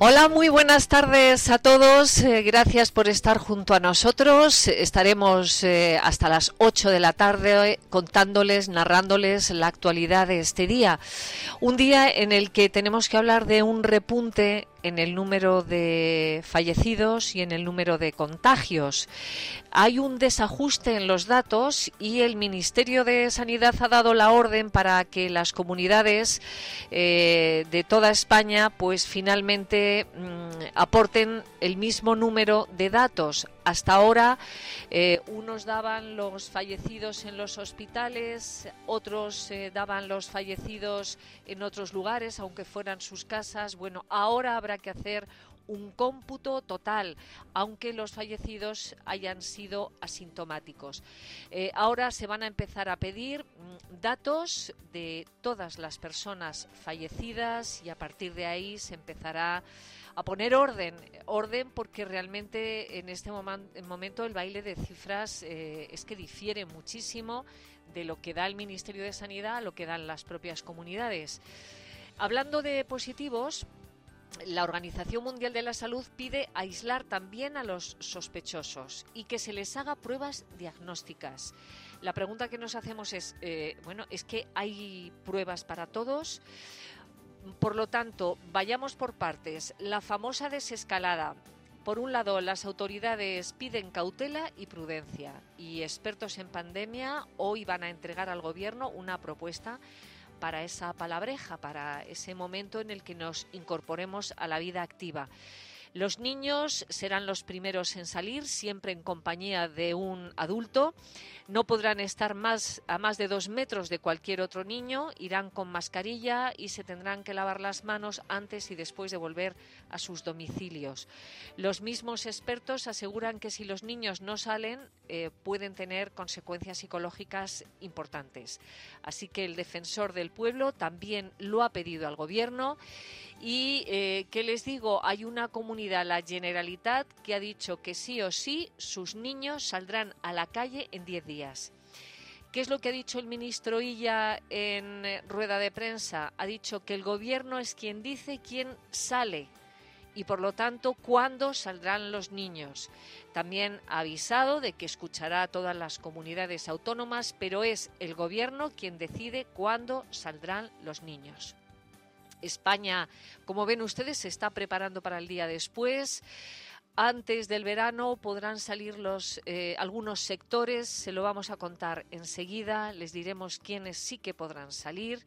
Hola, muy buenas tardes a todos. Gracias por estar junto a nosotros. Estaremos hasta las 8 de la tarde contándoles, narrándoles la actualidad de este día. Un día en el que tenemos que hablar de un repunte en el número de fallecidos y en el número de contagios. Hay un desajuste en los datos y el Ministerio de Sanidad ha dado la orden para que las comunidades de toda España pues finalmente aporten el mismo número de datos. Hasta ahora unos daban los fallecidos en los hospitales, otros daban los fallecidos en otros lugares, aunque fueran sus casas. Bueno, ahora habrá que hacer un cómputo total, aunque los fallecidos hayan sido asintomáticos. Ahora se van a empezar a pedir datos de todas las personas fallecidas y a partir de ahí se empezará a poner orden porque realmente en este momento el baile de cifras es que difiere muchísimo de lo que da el Ministerio de Sanidad a lo que dan las propias comunidades. Hablando de positivos, la Organización Mundial de la Salud pide aislar también a los sospechosos y que se les haga pruebas diagnósticas. La pregunta que nos hacemos es, ¿es que hay pruebas para todos? Por lo tanto, vayamos por partes. La famosa desescalada. Por un lado, las autoridades piden cautela y prudencia y expertos en pandemia hoy van a entregar al Gobierno una propuesta para esa palabreja, para ese momento en el que nos incorporemos a la vida activa. Los niños serán los primeros en salir, siempre en compañía de un adulto. No podrán estar a más de 2 metros de cualquier otro niño, irán con mascarilla y se tendrán que lavar las manos antes y después de volver a sus domicilios. Los mismos expertos aseguran que si los niños no salen, pueden tener consecuencias psicológicas importantes. Así que el Defensor del Pueblo también lo ha pedido al Gobierno. Y, ¿qué les digo? Hay una comunidad, la Generalitat, que ha dicho que sí o sí sus niños saldrán a la calle en 10 días. ¿Qué es lo que ha dicho el ministro Illa en rueda de prensa? Ha dicho que el Gobierno es quien dice quién sale y, por lo tanto, cuándo saldrán los niños. También ha avisado de que escuchará a todas las comunidades autónomas, pero es el Gobierno quien decide cuándo saldrán los niños. España, como ven ustedes, se está preparando para el día después. Antes del verano podrán salir algunos sectores, se lo vamos a contar enseguida, les diremos quiénes sí que podrán salir.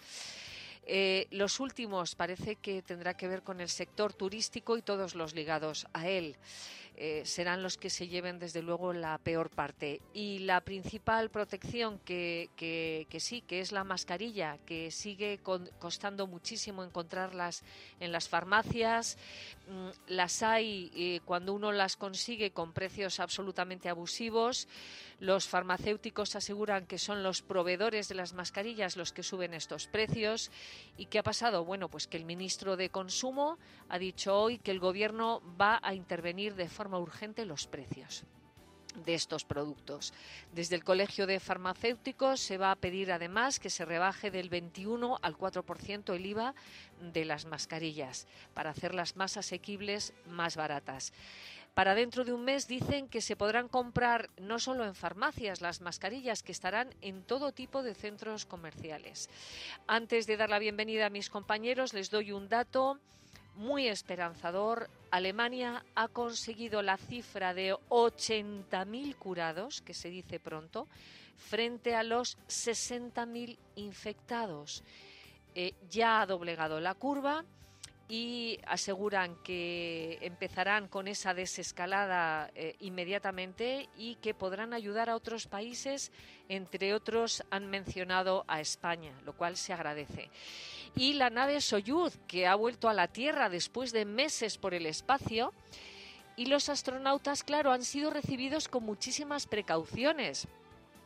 Los últimos parece que tendrá que ver con el sector turístico y todos los ligados a él. Serán los que se lleven desde luego la peor parte. Y la principal protección que es la mascarilla, que sigue costando muchísimo encontrarlas en las farmacias. Las hay cuando uno las consigue con precios absolutamente abusivos. Los farmacéuticos aseguran que son los proveedores de las mascarillas los que suben estos precios. ¿Y qué ha pasado? Bueno, pues que el ministro de Consumo ha dicho hoy que el Gobierno va a intervenir de forma urgente los precios de estos productos. Desde el Colegio de Farmacéuticos se va a pedir además que se rebaje del 21 al 4% el IVA de las mascarillas para hacerlas más asequibles, más baratas. Para dentro de un mes dicen que se podrán comprar no solo en farmacias las mascarillas, que estarán en todo tipo de centros comerciales. Antes de dar la bienvenida a mis compañeros, les doy un dato muy esperanzador. Alemania ha conseguido la cifra de 80.000 curados, que se dice pronto, frente a los 60.000 infectados. Ya ha doblegado la curva y aseguran que empezarán con esa desescalada inmediatamente y que podrán ayudar a otros países, entre otros han mencionado a España, lo cual se agradece. Y la nave Soyuz, que ha vuelto a la Tierra después de meses por el espacio, y los astronautas, claro, han sido recibidos con muchísimas precauciones.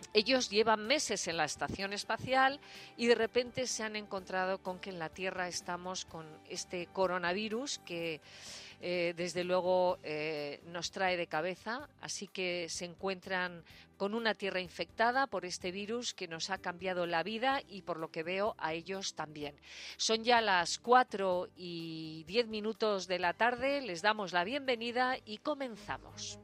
Ellos llevan meses en la estación espacial y de repente se han encontrado con que en la Tierra estamos con este coronavirus que desde luego nos trae de cabeza, así que se encuentran con una Tierra infectada por este virus que nos ha cambiado la vida y por lo que veo a ellos también. Son ya las 4:10 de la tarde, les damos la bienvenida y comenzamos.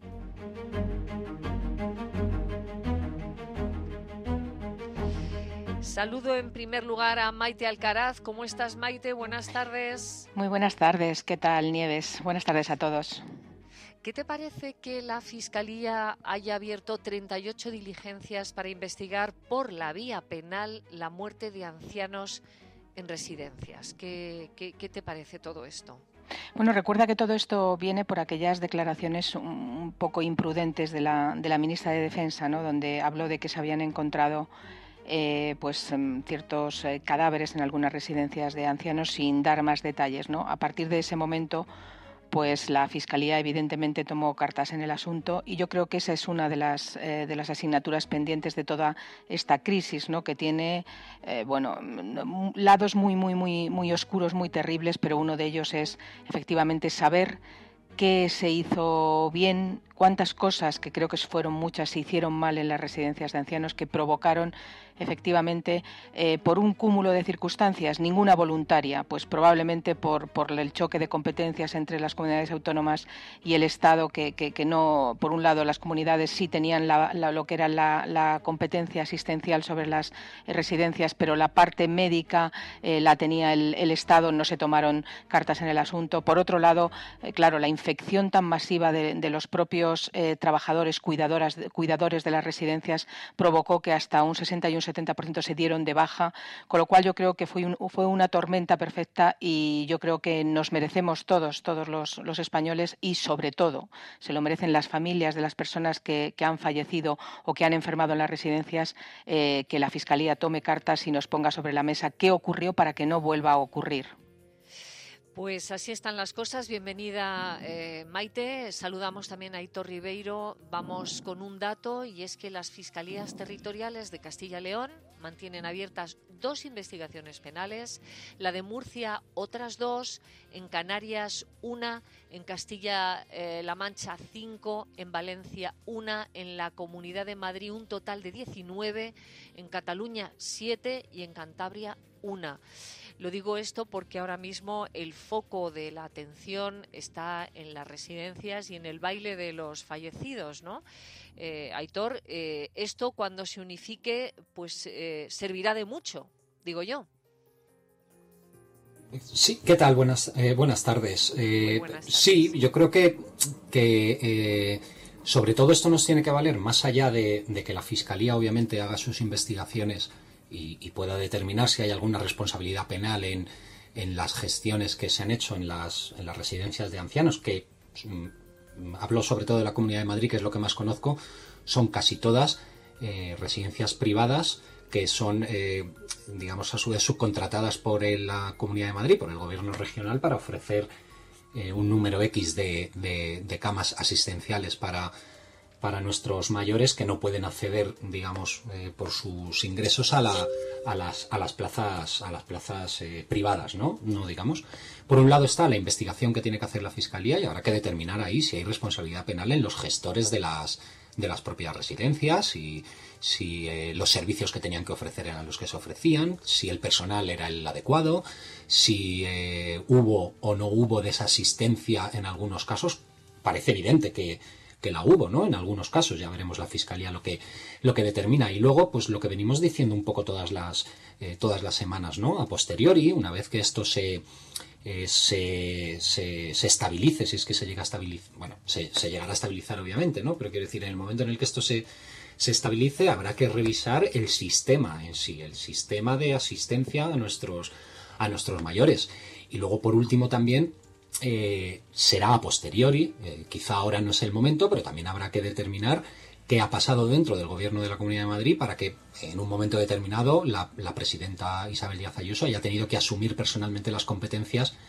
Saludo en primer lugar a Maite Alcaraz. ¿Cómo estás, Maite? Buenas tardes. Muy buenas tardes. ¿Qué tal, Nieves? Buenas tardes a todos. ¿Qué te parece que la Fiscalía haya abierto 38 diligencias para investigar por la vía penal la muerte de ancianos en residencias? ¿Qué te parece todo esto? Bueno, recuerda que todo esto viene por aquellas declaraciones un poco imprudentes de la ministra de Defensa, ¿no? Donde habló de que se habían encontrado ciertos cadáveres en algunas residencias de ancianos sin dar más detalles, ¿no? A partir de ese momento, pues la Fiscalía evidentemente tomó cartas en el asunto y yo creo que esa es una de las asignaturas pendientes de toda esta crisis, ¿no? Que tiene lados muy oscuros, muy terribles, pero uno de ellos es efectivamente saber qué se hizo bien, cuántas cosas, que creo que fueron muchas, se hicieron mal en las residencias de ancianos que provocaron efectivamente por un cúmulo de circunstancias, ninguna voluntaria, pues probablemente por el choque de competencias entre las comunidades autónomas y el Estado, que no, por un lado las comunidades sí tenían lo que era la competencia asistencial sobre las residencias, pero la parte médica la tenía el Estado, no se tomaron cartas en el asunto. Por otro lado, claro, la infección tan masiva de los propios trabajadores, cuidadores de las residencias provocó que hasta un 60 y un 70% se dieron de baja, con lo cual yo creo que fue una tormenta perfecta y yo creo que nos merecemos todos los españoles y sobre todo se lo merecen las familias de las personas que han fallecido o que han enfermado en las residencias, que la Fiscalía tome cartas y nos ponga sobre la mesa qué ocurrió para que no vuelva a ocurrir. Pues así están las cosas. Bienvenida, Maite. Saludamos también a Aitor Ribeiro. Vamos con un dato y es que las Fiscalías Territoriales de Castilla y León mantienen abiertas 2 investigaciones penales, la de Murcia otras 2, en Canarias 1, en Castilla-La Mancha 5, en Valencia 1, en la Comunidad de Madrid un total de 19, en Cataluña 7 y en Cantabria 1. Lo digo esto porque ahora mismo el foco de la atención está en las residencias y en el baile de los fallecidos, ¿no? Aitor, esto cuando se unifique, pues servirá de mucho, digo yo. Sí, ¿qué tal? Buenas tardes. Buenas tardes. Sí, yo creo que sobre todo esto nos tiene que valer, más allá de que la Fiscalía obviamente haga sus investigaciones y pueda determinar si hay alguna responsabilidad penal en las gestiones que se han hecho en las residencias de ancianos, que hablo sobre todo de la Comunidad de Madrid, que es lo que más conozco, son casi todas residencias privadas que son, digamos, a su vez subcontratadas por la Comunidad de Madrid, por el Gobierno regional, para ofrecer un número X de camas asistenciales para nuestros mayores que no pueden acceder, digamos, por sus ingresos a las plazas privadas, ¿no? Digamos. Por un lado está la investigación que tiene que hacer la Fiscalía y habrá que determinar ahí si hay responsabilidad penal en los gestores de las propias residencias y si los servicios que tenían que ofrecer eran los que se ofrecían, si el personal era el adecuado, si hubo o no hubo desasistencia en algunos casos. Parece evidente que la hubo, ¿no? En algunos casos, ya veremos la Fiscalía lo que determina. Y luego, pues lo que venimos diciendo un poco todas las semanas, ¿no? A posteriori, una vez que esto se estabilice, si es que se llega a estabilizar, bueno, se llegará a estabilizar obviamente, ¿no? Pero quiero decir, en el momento en el que esto se estabilice, habrá que revisar el sistema en sí, el sistema de asistencia a nuestros mayores. Y luego, por último, también será a posteriori, quizá ahora no es el momento, pero también habrá que determinar qué ha pasado dentro del Gobierno de la Comunidad de Madrid para que en un momento determinado la presidenta Isabel Díaz Ayuso haya tenido que asumir personalmente las competencias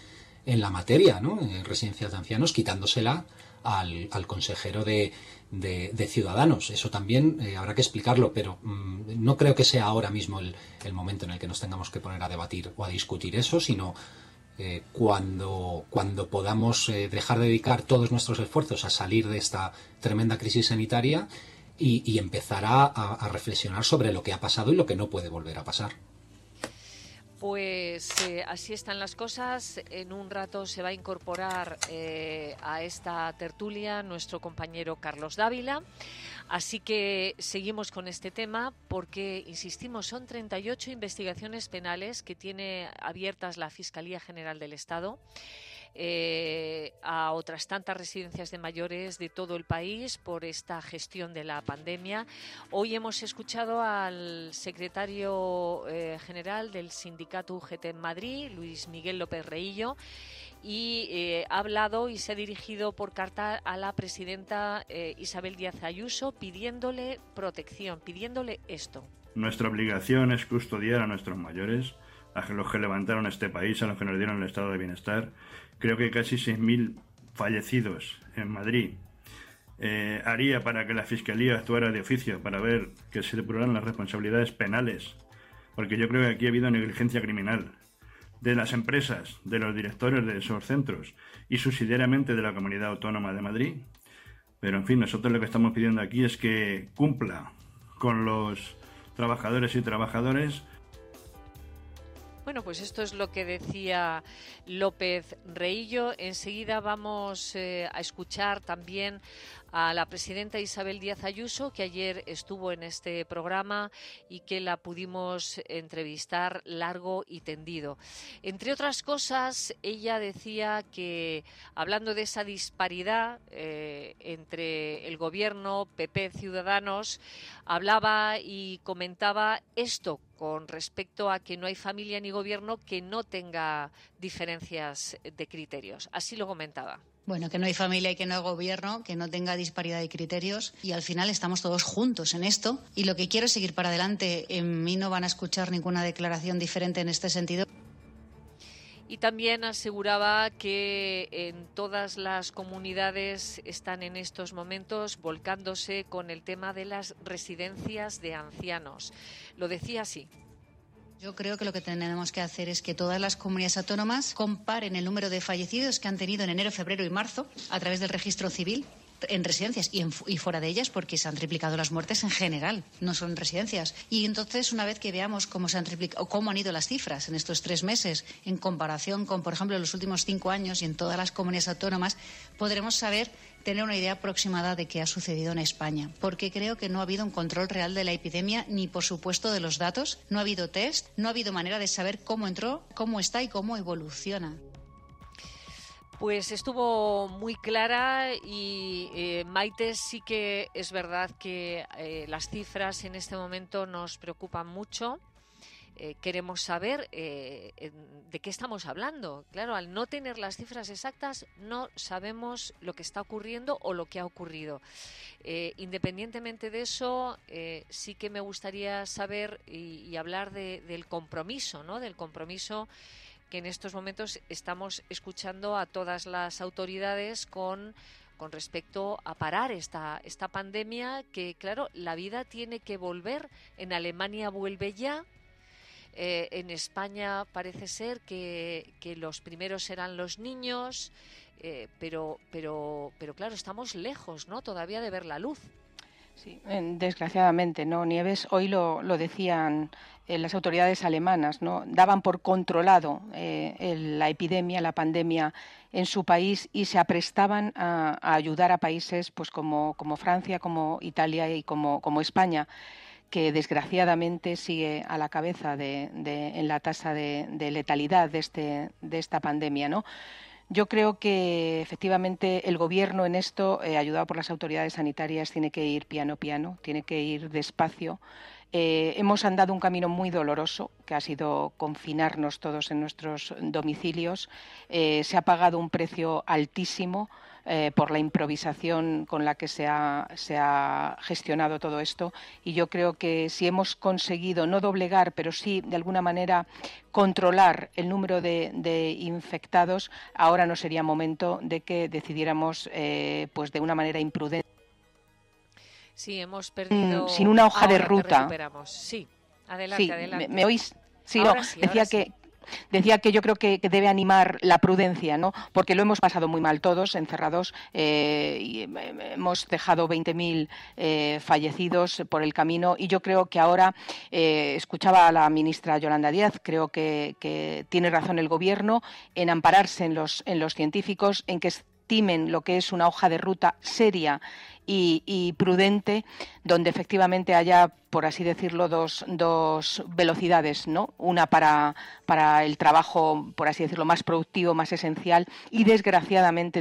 en la materia, ¿no? En residencias de ancianos, quitándosela al consejero de Ciudadanos. Eso también habrá que explicarlo, pero no creo que sea ahora mismo el momento en el que nos tengamos que poner a debatir o a discutir eso, sino cuando podamos dejar de dedicar todos nuestros esfuerzos a salir de esta tremenda crisis sanitaria y empezar a reflexionar sobre lo que ha pasado y lo que no puede volver a pasar. Pues así están las cosas. En un rato se va a incorporar a esta tertulia nuestro compañero Carlos Dávila. Así que seguimos con este tema porque, insistimos, son 38 investigaciones penales que tiene abiertas la Fiscalía General del Estado a otras tantas residencias de mayores de todo el país por esta gestión de la pandemia. Hoy hemos escuchado al secretario general del sindicato UGT en Madrid, Luis Miguel López Reillo, y ha hablado y se ha dirigido por carta a la presidenta Isabel Díaz Ayuso pidiéndole protección, pidiéndole esto. Nuestra obligación es custodiar a nuestros mayores, a los que levantaron este país, a los que nos dieron el estado de bienestar. Creo que casi 6.000 fallecidos en Madrid. Haría para que la Fiscalía actuara de oficio para ver que se depuraran las responsabilidades penales, porque yo creo que aquí ha habido negligencia criminal de las empresas, de los directores de esos centros y subsidiariamente de la Comunidad Autónoma de Madrid. Pero en fin, nosotros lo que estamos pidiendo aquí es que cumpla con los trabajadores y trabajadoras. Bueno, pues esto es lo que decía López Reillo. Enseguida vamos a escuchar también a la presidenta Isabel Díaz Ayuso, que ayer estuvo en este programa y que la pudimos entrevistar largo y tendido. Entre otras cosas, ella decía que, hablando de esa disparidad entre el gobierno, PP, Ciudadanos, hablaba y comentaba esto con respecto a que no hay familia ni gobierno que no tenga diferencias de criterios. Así lo comentaba. Bueno, que no hay familia y que no hay gobierno, que no tenga disparidad de criterios y al final estamos todos juntos en esto y lo que quiero es seguir para adelante. En mí no van a escuchar ninguna declaración diferente en este sentido. Y también aseguraba que en todas las comunidades están en estos momentos volcándose con el tema de las residencias de ancianos. Lo decía así. Yo creo que lo que tenemos que hacer es que todas las comunidades autónomas comparen el número de fallecidos que han tenido en enero, febrero y marzo a través del registro civil en residencias y fuera de ellas, porque se han triplicado las muertes en general, no son residencias. Y entonces, una vez que veamos cómo se han triplicado, cómo han ido las cifras en estos 3 meses en comparación con, por ejemplo, los últimos 5 años y en todas las comunidades autónomas, podremos tener una idea aproximada de qué ha sucedido en España, porque creo que no ha habido un control real de la epidemia ni, por supuesto, de los datos, no ha habido test, no ha habido manera de saber cómo entró, cómo está y cómo evoluciona. Pues estuvo muy clara y Maite, sí que es verdad que las cifras en este momento nos preocupan mucho. Queremos saber de qué estamos hablando. Claro, al no tener las cifras exactas no sabemos lo que está ocurriendo o lo que ha ocurrido. Independientemente de eso, sí que me gustaría saber y hablar del compromiso, ¿no? Del compromiso que en estos momentos estamos escuchando a todas las autoridades con respecto a parar esta pandemia, que claro, la vida tiene que volver. En Alemania vuelve ya. En España parece ser que los primeros serán los niños, pero claro, estamos lejos, ¿no?, todavía de ver la luz. Sí, desgraciadamente, ¿no, Nieves? Hoy lo decían las autoridades alemanas, ¿no? Daban por controlado la epidemia, la pandemia en su país y se aprestaban a ayudar a países pues como Francia, como Italia y como España, que desgraciadamente sigue a la cabeza en la tasa de letalidad de esta pandemia, ¿no? Yo creo que efectivamente el Gobierno en esto, ayudado por las autoridades sanitarias, tiene que ir piano piano, tiene que ir despacio. Hemos andado un camino muy doloroso, que ha sido confinarnos todos en nuestros domicilios. Se ha pagado un precio altísimo por la improvisación con la que se ha gestionado todo esto. Y yo creo que si hemos conseguido no doblegar, pero sí de alguna manera controlar el número de infectados, ahora no sería momento de que decidiéramos pues de una manera imprudente. Sí, hemos perdido. Sin una hoja de ruta. Sí, adelante, sí, adelante. ¿Me oís? Sí, ahora no, sí, decía que yo creo que debe animar la prudencia, ¿no? Porque lo hemos pasado muy mal todos, encerrados, y hemos dejado 20.000 fallecidos por el camino, y yo creo que ahora, escuchaba a la ministra Yolanda Díaz, creo que tiene razón el Gobierno en ampararse en los científicos, en que estimen lo que es una hoja de ruta seria y prudente, donde efectivamente haya, por así decirlo, dos velocidades, ¿no? Una para el trabajo, por así decirlo, más productivo, más esencial, y desgraciadamente,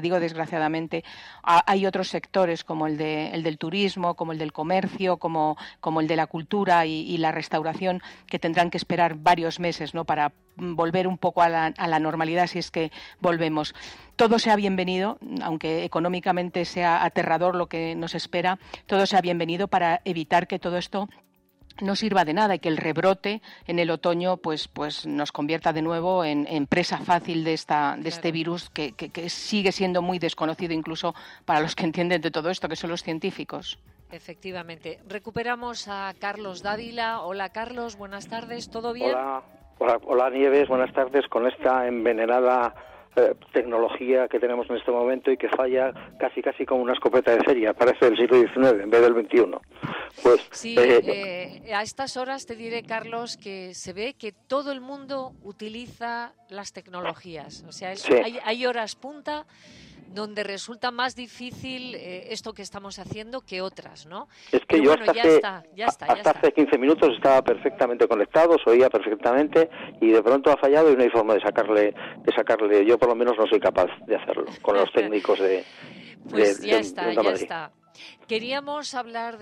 hay otros sectores como el del turismo, como el del comercio, como el de la cultura y la restauración, que tendrán que esperar varios meses, ¿no? Para volver un poco a la normalidad, si es que volvemos. Todo sea bienvenido, aunque económicamente sea aterrador lo que nos espera, todo sea bienvenido para evitar que todo esto no sirva de nada y que el rebrote en el otoño pues nos convierta de nuevo en presa fácil de este virus que sigue siendo muy desconocido incluso para los que entienden de todo esto, que son los científicos. Efectivamente. Recuperamos a Carlos Dávila. Hola, Carlos, buenas tardes, ¿todo bien? Hola, Nieves, buenas tardes. Con esta envenenada tecnología que tenemos en este momento y que falla casi como una escopeta de feria, parece del siglo XIX en vez del XXI. Pues, sí, a estas horas te diré, Carlos, que se ve que todo el mundo utiliza las tecnologías. O sea, sí. hay horas punta donde resulta más difícil esto que estamos haciendo que otras, ¿no? Es que yo hasta hace 15 minutos estaba perfectamente conectado, os oía perfectamente y de pronto ha fallado y no hay forma de sacarle. Yo por lo menos no soy capaz de hacerlo con los técnicos de Pues ya está. Queríamos hablar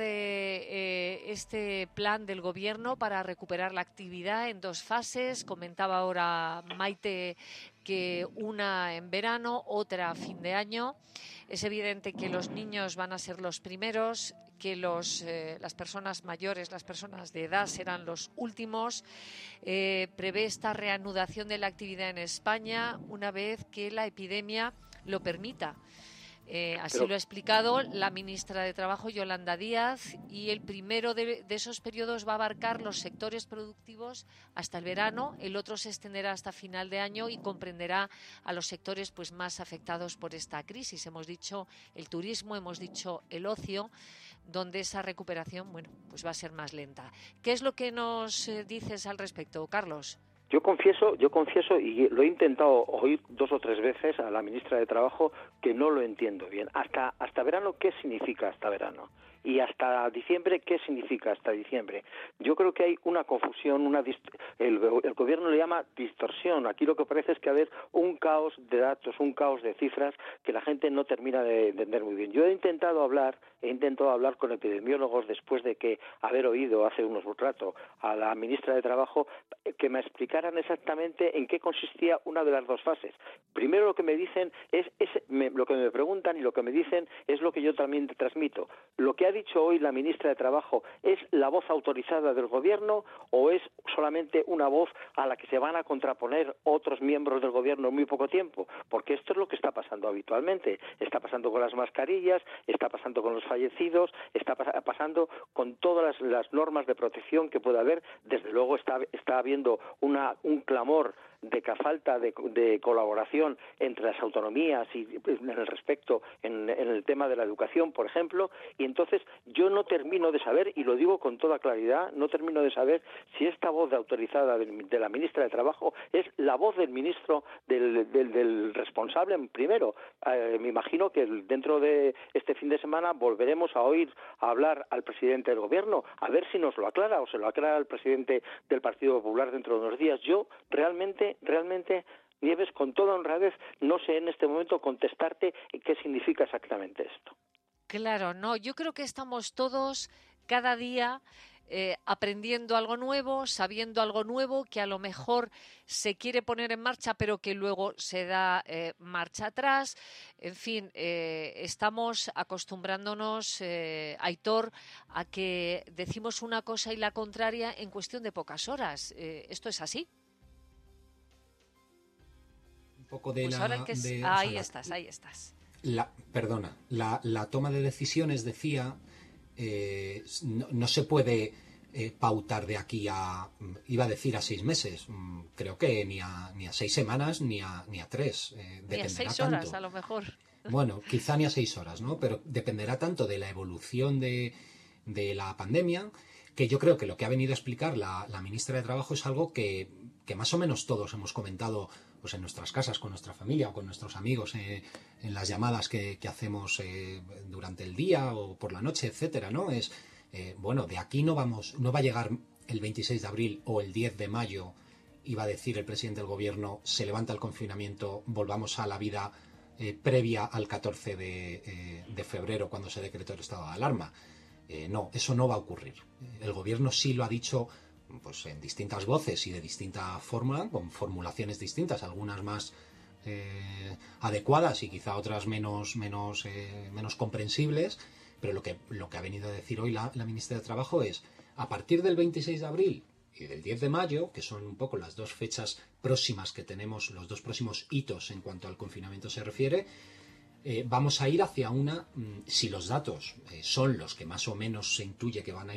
de este plan del Gobierno para recuperar la actividad en 2 fases. Comentaba ahora Maite que una en verano, otra a fin de año. Es evidente que los niños van a ser los primeros, que las personas mayores, las personas de edad serán los últimos. Prevé esta reanudación de la actividad en España una vez que la epidemia lo permita. Así lo ha explicado la ministra de Trabajo, Yolanda Díaz, y el primero de esos periodos va a abarcar los sectores productivos hasta el verano, el otro se extenderá hasta final de año y comprenderá a los sectores pues más afectados por esta crisis. Hemos dicho el turismo, hemos dicho el ocio, donde esa recuperación pues va a ser más lenta. ¿Qué es lo que nos dices al respecto, Carlos? Yo confieso, y lo he intentado oír 2 o 3 veces a la ministra de Trabajo, que no lo entiendo bien. Hasta verano, ¿qué significa hasta verano? Y hasta diciembre, ¿qué significa hasta diciembre? Yo creo que hay una confusión, el Gobierno le llama distorsión. Aquí lo que parece es que haber un caos de datos, un caos de cifras que la gente no termina de entender muy bien. Yo he intentado hablar con epidemiólogos después de haber oído hace unos rato a la ministra de Trabajo que me explicaran exactamente en qué consistía una de las 2 fases. Primero lo que me dicen lo que me preguntan y lo que me dicen es lo que yo también transmito. Lo que ha dicho hoy la ministra de Trabajo, ¿es la voz autorizada del Gobierno o es solamente una voz a la que se van a contraponer otros miembros del Gobierno en muy poco tiempo? Porque esto es lo que está pasando habitualmente. Está pasando con las mascarillas, está pasando con los fallecidos, está pasando con todas las normas de protección que pueda haber. Desde luego está habiendo un clamor de que falta de colaboración entre las autonomías y en el respecto en el tema de la educación, por ejemplo, y entonces yo no termino de saber, y lo digo con toda claridad, no termino de saber si esta voz autorizada de la ministra de Trabajo es la voz del ministro del responsable primero. Me imagino que dentro de este fin de semana volveremos a hablar al presidente del Gobierno, a ver si nos lo aclara o se lo aclara al presidente del Partido Popular dentro de unos días. Yo realmente, Nieves, con toda honradez, no sé en este momento contestarte qué significa exactamente esto. Claro, no, yo creo que estamos todos cada día aprendiendo algo nuevo, sabiendo algo nuevo que a lo mejor se quiere poner en marcha pero que luego se da marcha atrás. En fin, estamos acostumbrándonos, Aitor, a que decimos una cosa y la contraria en cuestión de pocas horas. ¿Esto es así? Un poco de pues la... ahora ahí estás. La toma de decisiones, decía, no se puede pautar de aquí a, iba a decir a 6 meses, creo que ni a 6 semanas ni a 3. Ni a 6 horas, a lo mejor. Bueno, quizá ni a 6 horas, ¿no? Pero dependerá tanto de la evolución de la pandemia, que yo creo que lo que ha venido a explicar la ministra de Trabajo es algo que más o menos todos hemos comentado pues en nuestras casas, con nuestra familia o con nuestros amigos, en las llamadas que hacemos durante el día o por la noche, etcétera, ¿no? Es, bueno, de aquí no va a llegar el 26 de abril o el 10 de mayo, iba a decir el presidente del gobierno, se levanta el confinamiento, volvamos a la vida previa al 14 de febrero, cuando se decretó el estado de alarma. No, eso no va a ocurrir. El gobierno sí lo ha dicho pues en distintas voces y de distinta forma, con formulaciones distintas, algunas más adecuadas y quizá otras menos comprensibles, pero lo que ha venido a decir hoy la ministra de Trabajo es, a partir del 26 de abril y del 10 de mayo, que son un poco las dos fechas próximas que tenemos, los dos próximos hitos en cuanto al confinamiento se refiere, vamos a ir hacia una, si los datos son los que más o menos se intuye que van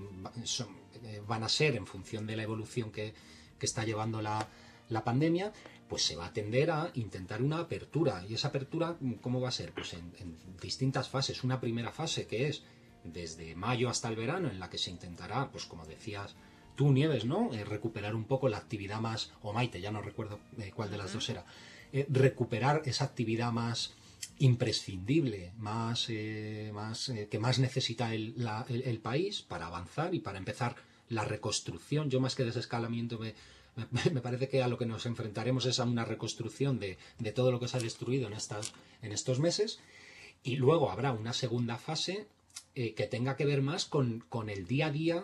a ser en función de la evolución que está llevando la pandemia, pues se va a tender a intentar una apertura. ¿Y esa apertura cómo va a ser? Pues en distintas fases. Una primera fase que es desde mayo hasta el verano, en la que se intentará, pues como decías tú, Nieves, ¿no? Recuperar un poco la actividad más, o Maite, ya no recuerdo cuál de las dos era, recuperar esa actividad más imprescindible, que más necesita el país para avanzar y para empezar la reconstrucción. Yo más que desescalamiento me parece que a lo que nos enfrentaremos es a una reconstrucción de todo lo que se ha destruido en estos meses, y luego habrá una segunda fase que tenga que ver más con el día a día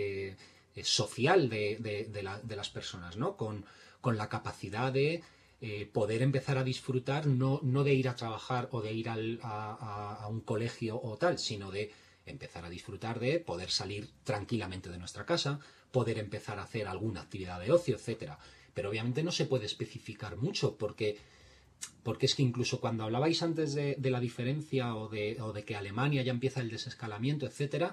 social de las personas, ¿no? Con la capacidad de poder empezar a disfrutar, no de ir a trabajar o de ir a un colegio o tal, sino de empezar a disfrutar de poder salir tranquilamente de nuestra casa, poder empezar a hacer alguna actividad de ocio, etcétera. Pero obviamente no se puede especificar mucho porque es que incluso cuando hablabais antes de la diferencia o de que Alemania ya empieza el desescalamiento, etcétera,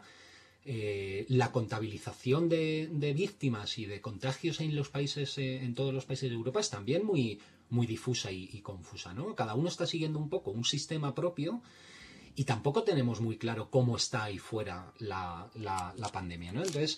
la contabilización de víctimas y de contagios en los países, en todos los países de Europa, es también muy, muy difusa y confusa, ¿no? Cada uno está siguiendo un poco un sistema propio y tampoco tenemos muy claro cómo está ahí fuera la pandemia, ¿no? Entonces,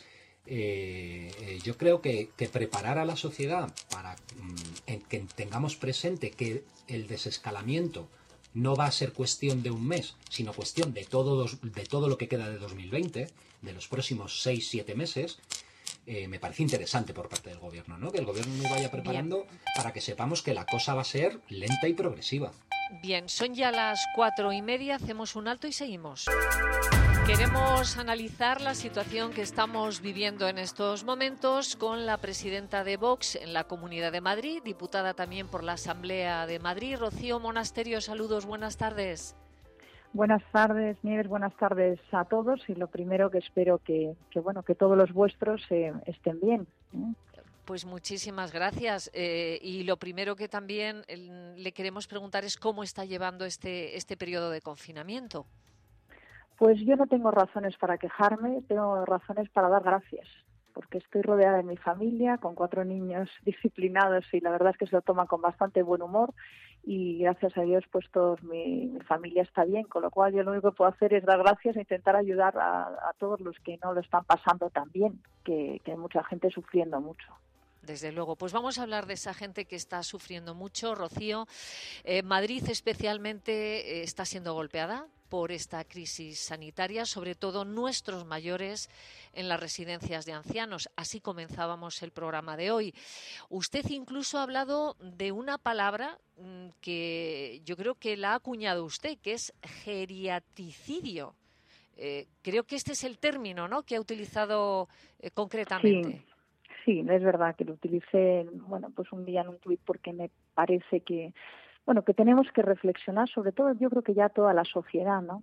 yo creo que preparar a la sociedad para que tengamos presente que el desescalamiento no va a ser cuestión de un mes, sino cuestión de todo lo que queda de 2020, de los próximos 6-7 meses, me parece interesante por parte del gobierno, ¿no? Que el gobierno nos vaya preparando para que sepamos que la cosa va a ser lenta y progresiva. Bien, son ya las 4:30, hacemos un alto y seguimos. Queremos analizar la situación que estamos viviendo en estos momentos con la presidenta de Vox en la Comunidad de Madrid, diputada también por la Asamblea de Madrid, Rocío Monasterio. Saludos, buenas tardes. Buenas tardes, Nieves, buenas tardes a todos, y lo primero que espero que todos los vuestros estén bien. Pues muchísimas gracias. Y lo primero que también le queremos preguntar es cómo está llevando este periodo de confinamiento. Pues yo no tengo razones para quejarme, tengo razones para dar gracias, porque estoy rodeada de mi familia, con 4 niños disciplinados, y la verdad es que se lo toman con bastante buen humor, y gracias a Dios pues mi familia está bien, con lo cual yo lo único que puedo hacer es dar gracias e intentar ayudar a todos los que no lo están pasando tan bien, que hay mucha gente sufriendo mucho. Desde luego, pues vamos a hablar de esa gente que está sufriendo mucho, Rocío. Madrid especialmente está siendo golpeada por esta crisis sanitaria, sobre todo nuestros mayores en las residencias de ancianos. Así comenzábamos el programa de hoy. Usted incluso ha hablado de una palabra que yo creo que la ha acuñado usted, que es geriatricidio. Creo que este es el término, ¿no?, que ha utilizado concretamente. Sí, es verdad que lo utilicé, bueno, pues un día en un tuit porque me parece que, bueno, que tenemos que reflexionar, sobre todo yo creo que ya toda la sociedad, ¿no?,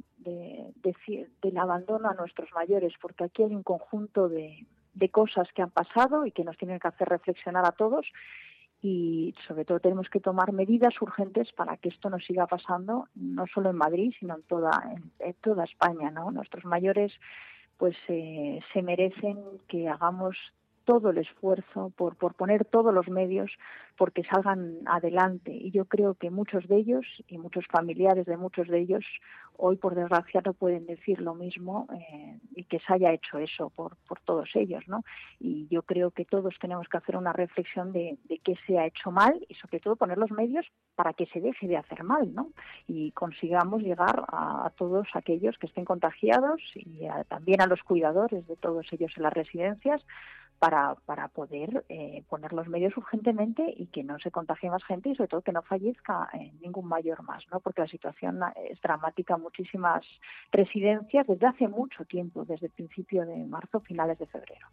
del abandono a nuestros mayores, porque aquí hay un conjunto de cosas que han pasado y que nos tienen que hacer reflexionar a todos, y sobre todo tenemos que tomar medidas urgentes para que esto no siga pasando, no solo en Madrid, sino en toda España, ¿no? Nuestros mayores pues se merecen que hagamos todo el esfuerzo por poner todos los medios porque salgan adelante. Y yo creo que muchos de ellos y muchos familiares de muchos de ellos hoy, por desgracia, no pueden decir lo mismo y que se haya hecho eso por todos ellos, ¿no? Y yo creo que todos tenemos que hacer una reflexión de qué se ha hecho mal y, sobre todo, poner los medios para que se deje de hacer mal, ¿no? Y consigamos llegar a todos aquellos que estén contagiados y también a los cuidadores de todos ellos en las residencias, para poder poner los medios urgentemente y que no se contagie más gente y sobre todo que no fallezca ningún mayor más, ¿no? Porque la situación es dramática en muchísimas residencias desde hace mucho tiempo, desde el principio de marzo, finales de febrero.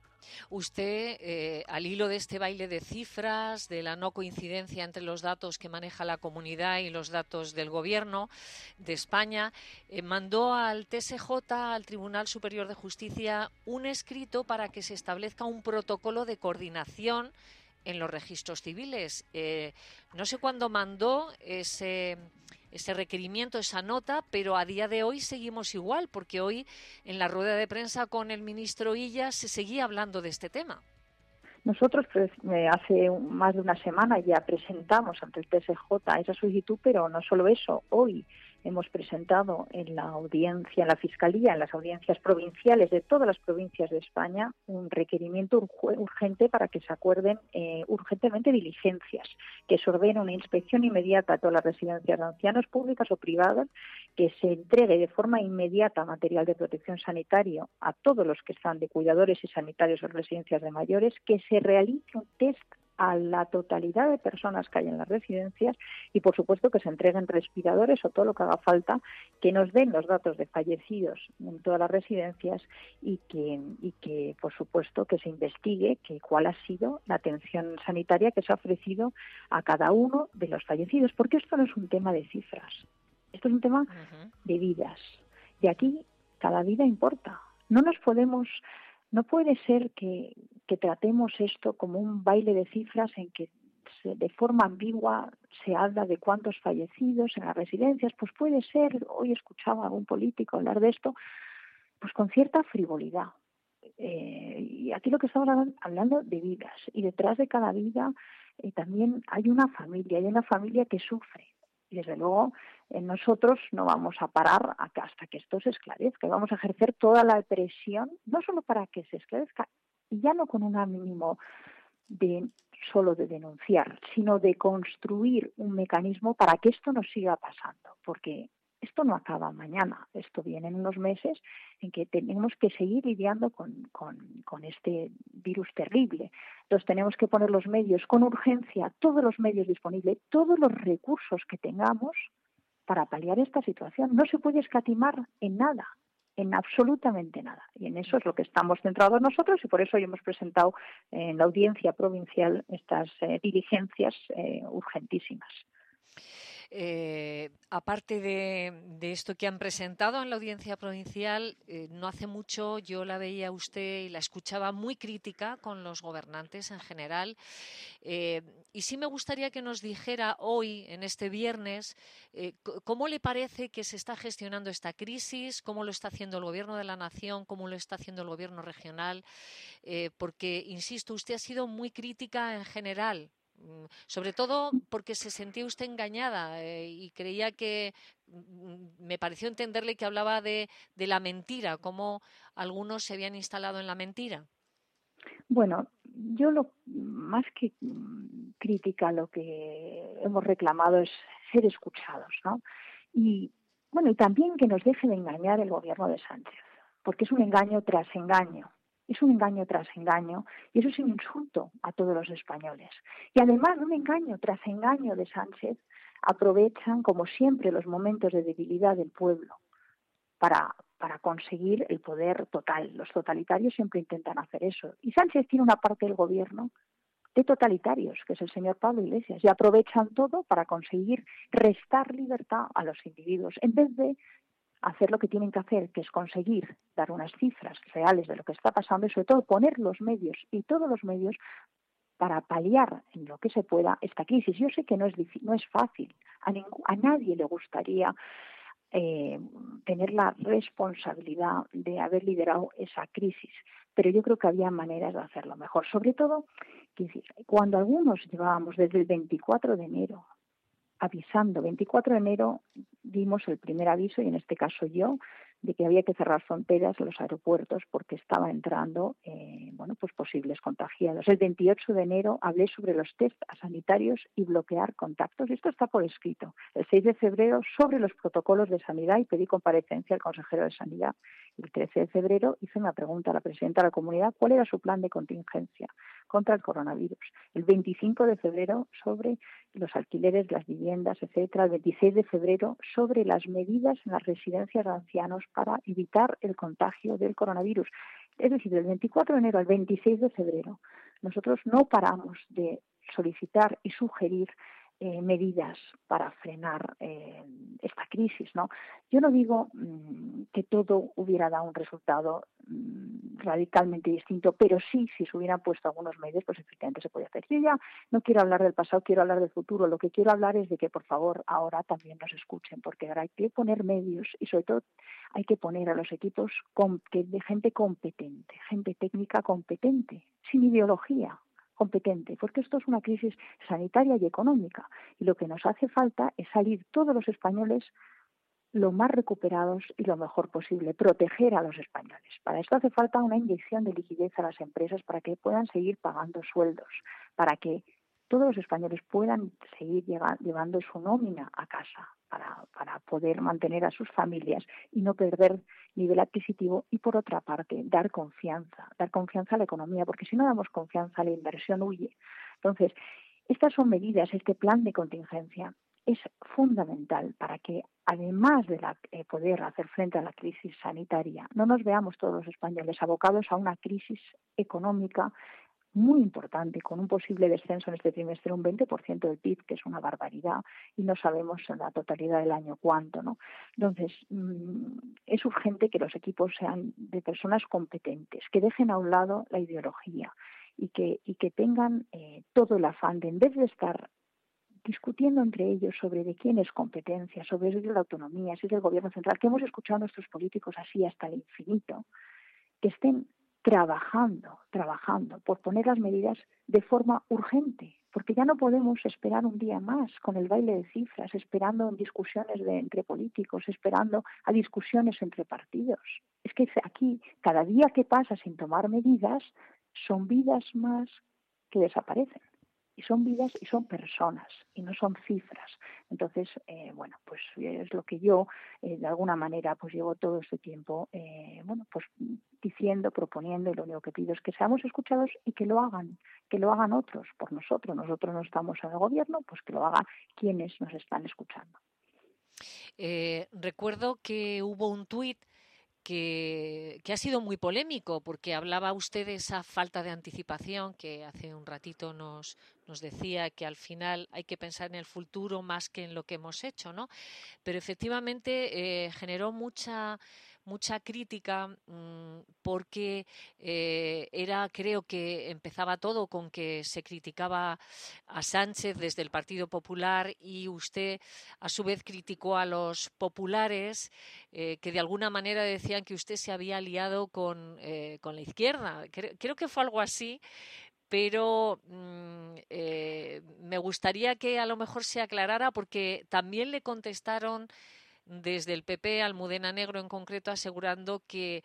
Usted, al hilo de este baile de cifras, de la no coincidencia entre los datos que maneja la comunidad y los datos del Gobierno de España, mandó al TSJ, al Tribunal Superior de Justicia, un escrito para que se establezca un protocolo de coordinación en los registros civiles. No sé cuándo mandó ese requerimiento, esa nota, pero a día de hoy seguimos igual, porque hoy en la rueda de prensa con el ministro Illa se seguía hablando de este tema. Nosotros hace más de una semana ya presentamos ante el TSJ esa solicitud, pero no solo eso, hoy hemos presentado en la audiencia, en la Fiscalía, en las audiencias provinciales de todas las provincias de España, un requerimiento urgente para que se acuerden urgentemente diligencias, que se ordene una inspección inmediata a todas las residencias de ancianos públicas o privadas, que se entregue de forma inmediata material de protección sanitario a todos los que están de cuidadores y sanitarios en residencias de mayores, que se realice un test a la totalidad de personas que hay en las residencias y, por supuesto, que se entreguen respiradores o todo lo que haga falta, que nos den los datos de fallecidos en todas las residencias y que por supuesto, que se investigue cuál ha sido la atención sanitaria que se ha ofrecido a cada uno de los fallecidos, porque esto no es un tema de cifras, esto es un tema de vidas. Y aquí cada vida importa. No puede ser que tratemos esto como un baile de cifras en que de forma ambigua se habla de cuántos fallecidos en las residencias. Pues puede ser, hoy escuchaba a algún político hablar de esto, pues con cierta frivolidad. Y aquí lo que estamos hablando de vidas. Y detrás de cada vida también hay una familia que sufre. Y desde luego nosotros no vamos a parar hasta que esto se esclarezca. Vamos a ejercer toda la presión, no solo para que se esclarezca, y ya no con un ánimo solo de denunciar, sino de construir un mecanismo para que esto no siga pasando, porque esto no acaba mañana, esto viene en unos meses en que tenemos que seguir lidiando con este virus terrible. Entonces tenemos que poner los medios con urgencia, todos los medios disponibles, todos los recursos que tengamos para paliar esta situación. No se puede escatimar en nada, en absolutamente nada. Y en eso es lo que estamos centrados nosotros y por eso hoy hemos presentado en la audiencia provincial estas diligencias urgentísimas. Aparte de esto que han presentado en la audiencia provincial, no hace mucho yo la veía a usted y la escuchaba muy crítica con los gobernantes en general. Y sí me gustaría que nos dijera hoy, en este viernes, cómo le parece que se está gestionando esta crisis, cómo lo está haciendo el Gobierno de la Nación, cómo lo está haciendo el Gobierno regional, porque, insisto, usted ha sido muy crítica en general. Sobre todo porque se sentía usted engañada y creía que, me pareció entenderle que hablaba de la mentira, cómo algunos se habían instalado en la mentira. Bueno, yo más que crítica, lo que hemos reclamado es ser escuchados, ¿no? Y bueno, y también que nos deje de engañar el gobierno de Sánchez, porque es un engaño tras engaño. Es un engaño tras engaño y eso es un insulto a todos los españoles. Y además de un engaño tras engaño de Sánchez, aprovechan, como siempre, los momentos de debilidad del pueblo para para conseguir el poder total. Los totalitarios siempre intentan hacer eso. Y Sánchez tiene una parte del gobierno de totalitarios, que es el señor Pablo Iglesias, y aprovechan todo para conseguir restar libertad a los individuos, en vez de hacer lo que tienen que hacer, que es conseguir dar unas cifras reales de lo que está pasando y sobre todo poner los medios y todos los medios para paliar en lo que se pueda esta crisis. Yo sé que no es fácil, a nadie le gustaría tener la responsabilidad de haber liderado esa crisis, pero yo creo que había maneras de hacerlo mejor. Sobre todo, cuando algunos llevábamos desde el 24 de enero avisando, 24 de enero dimos el primer aviso, y en este caso yo, de que había que cerrar fronteras, los aeropuertos, porque estaba entrando pues posibles contagiados. El 28 de enero hablé sobre los test sanitarios y bloquear contactos. Esto está por escrito. El 6 de febrero sobre los protocolos de sanidad y pedí comparecencia al consejero de Sanidad. El 13 de febrero hice una pregunta a la presidenta de la comunidad cuál era su plan de contingencia contra el coronavirus. El 25 de febrero sobre los alquileres, las viviendas, etcétera. El 26 de febrero sobre las medidas en las residencias de ancianos para evitar el contagio del coronavirus. Es decir, del 24 de enero al 26 de febrero, nosotros no paramos de solicitar y sugerir medidas para frenar esta crisis, ¿no? Yo no digo que todo hubiera dado un resultado radicalmente distinto, pero sí, si se hubieran puesto algunos medios, pues efectivamente se podía hacer. Yo ya no quiero hablar del pasado, quiero hablar del futuro. Lo que quiero hablar es de que, por favor, ahora también nos escuchen, porque ahora hay que poner medios y, sobre todo, hay que poner a los equipos de gente competente, gente técnica competente, sin ideología, competente, porque esto es una crisis sanitaria y económica, y lo que nos hace falta es salir todos los españoles lo más recuperados y lo mejor posible, proteger a los españoles. Para esto hace falta una inyección de liquidez a las empresas para que puedan seguir pagando sueldos, para que todos los españoles puedan seguir llevando su nómina a casa, para poder mantener a sus familias y no perder nivel adquisitivo, y por otra parte dar confianza a la economía, porque si no damos confianza, la inversión huye. Entonces, estas son medidas, este plan de contingencia es fundamental para que, además de poder hacer frente a la crisis sanitaria, no nos veamos todos los españoles abocados a una crisis económica muy importante, con un posible descenso en este trimestre, un 20% del PIB, que es una barbaridad, y no sabemos en la totalidad del año cuánto, ¿no? Entonces, es urgente que los equipos sean de personas competentes, que dejen a un lado la ideología y que tengan todo el afán de, en vez de estar discutiendo entre ellos sobre de quién es competencia, sobre si es de la autonomía, si es del gobierno central, que hemos escuchado a nuestros políticos así hasta el infinito, que estén trabajando por poner las medidas de forma urgente, porque ya no podemos esperar un día más con el baile de cifras, esperando discusiones entre políticos, esperando a discusiones entre partidos. Es que aquí, cada día que pasa sin tomar medidas, son vidas más que desaparecen. Y son vidas y son personas, y no son cifras. Entonces, pues es lo que yo, de alguna manera, pues llevo todo este tiempo, pues diciendo, proponiendo, y lo único que pido es que seamos escuchados y que lo hagan otros por nosotros. Nosotros no estamos en el gobierno, pues que lo hagan quienes nos están escuchando. Recuerdo que hubo un tuit que ha sido muy polémico, porque hablaba usted de esa falta de anticipación que hace un ratito nos decía, que al final hay que pensar en el futuro más que en lo que hemos hecho, ¿no? Pero efectivamente generó mucha crítica porque creo que empezaba todo con que se criticaba a Sánchez desde el Partido Popular, y usted a su vez criticó a los populares que de alguna manera decían que usted se había aliado con la izquierda. Creo que fue algo así, pero me gustaría que a lo mejor se aclarara, porque también le contestaron desde el PP, Almudena Negro en concreto, asegurando que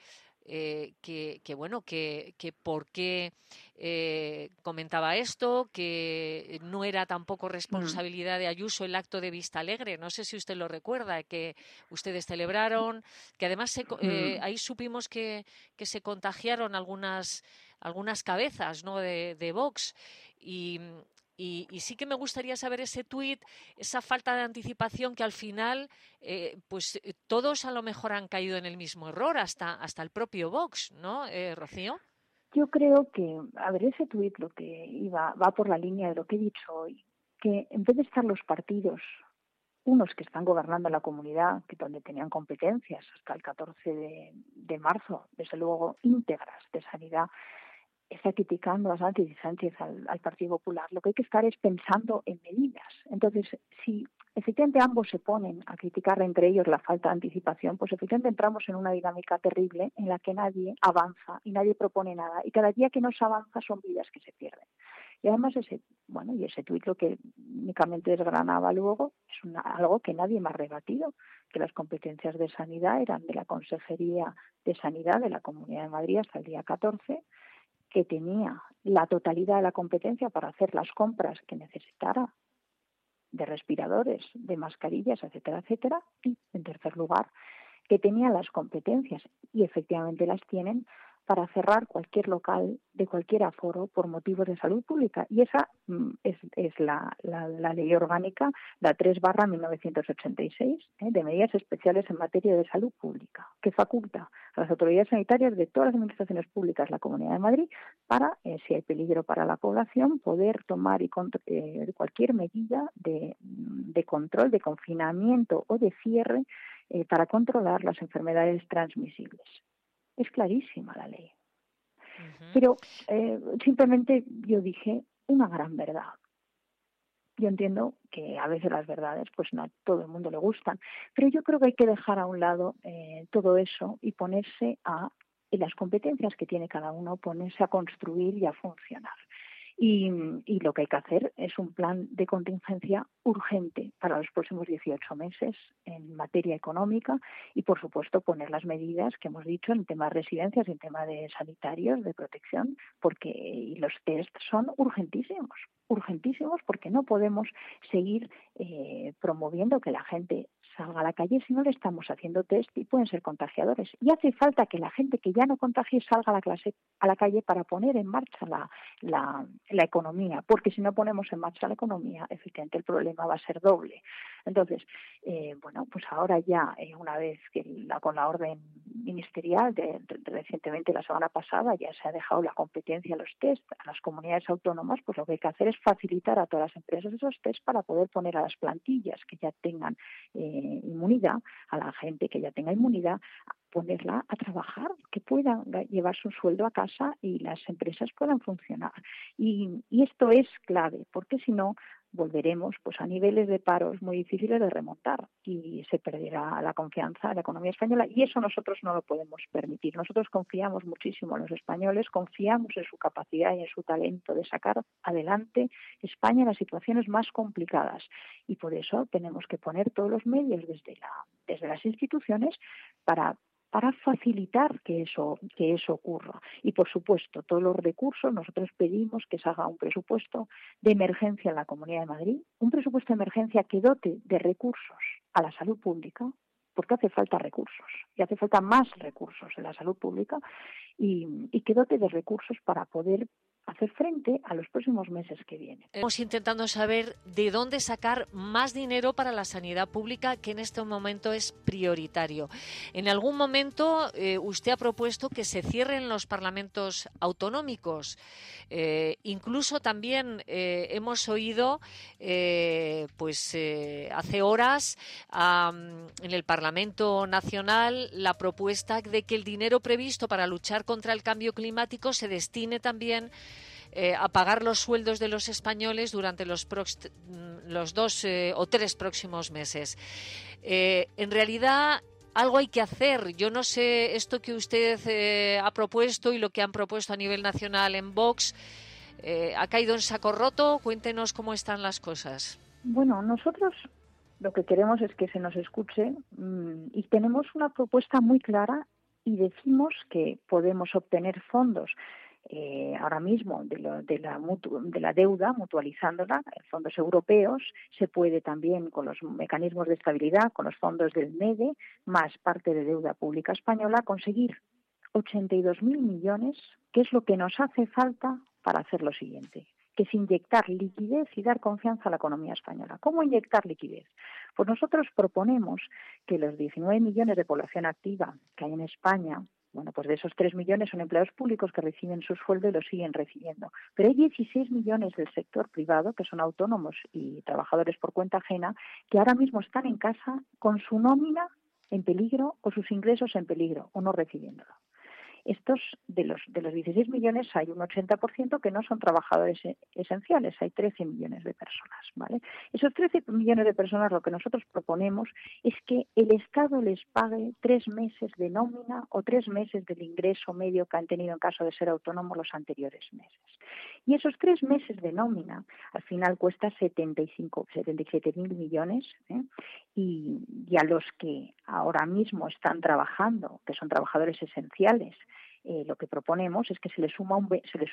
por qué comentaba esto, que no era tampoco responsabilidad de Ayuso el acto de Vistalegre. No sé si usted lo recuerda, que ustedes celebraron, que además ahí supimos que se contagiaron algunas cabezas, ¿no?, de Vox, y y sí que me gustaría saber ese tuit, esa falta de anticipación que al final, pues todos a lo mejor han caído en el mismo error, hasta el propio Vox, ¿no, Rocío? Yo creo que, a ver, ese tuit lo que va por la línea de lo que he dicho hoy, que en vez de estar los partidos, unos que están gobernando la comunidad, que donde tenían competencias hasta el 14 de marzo, desde luego íntegras de sanidad, está criticando a Sánchez y Sánchez al Partido Popular. Lo que hay que estar es pensando en medidas. Entonces, si efectivamente ambos se ponen a criticar entre ellos la falta de anticipación, pues efectivamente entramos en una dinámica terrible en la que nadie avanza y nadie propone nada. Y cada día que no se avanza son vidas que se pierden. Y además ese tuit lo que únicamente desgranaba luego es algo que nadie me ha rebatido, que las competencias de sanidad eran de la Consejería de Sanidad de la Comunidad de Madrid hasta el día 14, que tenía la totalidad de la competencia para hacer las compras que necesitara de respiradores, de mascarillas, etcétera, etcétera, y en tercer lugar, que tenía las competencias, y efectivamente las tienen, para cerrar cualquier local de cualquier aforo por motivos de salud pública. Y esa es la ley orgánica, la 3/1986, de medidas especiales en materia de salud pública, que faculta a las autoridades sanitarias de todas las administraciones públicas de la Comunidad de Madrid para, si hay peligro para la población, poder tomar cualquier medida de control, de confinamiento o de cierre para controlar las enfermedades transmisibles. Es clarísima la ley. Pero simplemente yo dije una gran verdad. Yo entiendo que a veces las verdades pues no a todo el mundo le gustan, pero yo creo que hay que dejar a un lado todo eso y ponerse en las competencias que tiene cada uno, ponerse a construir y a funcionar. Y lo que hay que hacer es un plan de contingencia urgente para los próximos 18 meses en materia económica y, por supuesto, poner las medidas que hemos dicho en tema de residencias, en tema de sanitarios, de protección, porque los test son urgentísimos porque no podemos seguir promoviendo que la gente salga a la calle si no le estamos haciendo test y pueden ser contagiadores. Y hace falta que la gente que ya no contagie salga a la calle para poner en marcha la economía, porque si no ponemos en marcha la economía, efectivamente el problema va a ser doble. Entonces, pues ahora ya, una vez que con la orden ministerial recientemente, la semana pasada, ya se ha dejado la competencia a los test a las comunidades autónomas, pues lo que hay que hacer es facilitar a todas las empresas esos test para poder poner a las plantillas que ya tengan inmunidad, a la gente que ya tenga inmunidad, ponerla a trabajar, que puedan llevar su sueldo a casa y las empresas puedan funcionar. Y esto es clave, porque si no volveremos pues a niveles de paros muy difíciles de remontar y se perderá la confianza en la economía española, y eso nosotros no lo podemos permitir. Nosotros confiamos muchísimo en los españoles, confiamos en su capacidad y en su talento de sacar adelante España en las situaciones más complicadas, y por eso tenemos que poner todos los medios desde las instituciones para facilitar que eso ocurra. Y, por supuesto, todos los recursos, nosotros pedimos que se haga un presupuesto de emergencia en la Comunidad de Madrid, un presupuesto de emergencia que dote de recursos a la salud pública, porque hace falta recursos, y hace falta más recursos en la salud pública, y que dote de recursos para poder hacer frente a los próximos meses que vienen. Estamos intentando saber de dónde sacar más dinero para la sanidad pública, que en este momento es prioritario. En algún momento usted ha propuesto que se cierren los parlamentos autonómicos. Incluso también hemos oído hace horas en el Parlamento Nacional la propuesta de que el dinero previsto para luchar contra el cambio climático se destine también a pagar los sueldos de los españoles durante los 2 o 3 próximos meses. En realidad, algo hay que hacer. Yo no sé, esto que usted ha propuesto y lo que han propuesto a nivel nacional en Vox, ¿ha caído en saco roto? Cuéntenos cómo están las cosas. Bueno, nosotros lo que queremos es que se nos escuche y tenemos una propuesta muy clara y decimos que podemos obtener fondos ahora mismo de la deuda, mutualizándola, fondos europeos. Se puede también con los mecanismos de estabilidad, con los fondos del MEDE, más parte de deuda pública española, conseguir 82.000 millones, que es lo que nos hace falta para hacer lo siguiente. que es inyectar liquidez y dar confianza a la economía española. ¿Cómo inyectar liquidez? Pues nosotros proponemos que los 19 millones de población activa que hay en España, bueno, pues de esos 3 millones son empleados públicos que reciben su sueldo y lo siguen recibiendo. Pero hay 16 millones del sector privado, que son autónomos y trabajadores por cuenta ajena, que ahora mismo están en casa con su nómina en peligro o sus ingresos en peligro o no recibiéndolo. Estos, de los 16 millones, hay un 80% que no son trabajadores esenciales, hay 13 millones de personas, ¿vale? Esos 13 millones de personas, lo que nosotros proponemos es que el Estado les pague 3 meses de nómina o 3 meses del ingreso medio que han tenido en caso de ser autónomos los anteriores meses. Y esos 3 meses de nómina, al final cuesta 77.000 millones, y a los que ahora mismo están trabajando, que son trabajadores esenciales, lo que proponemos es que se les suba un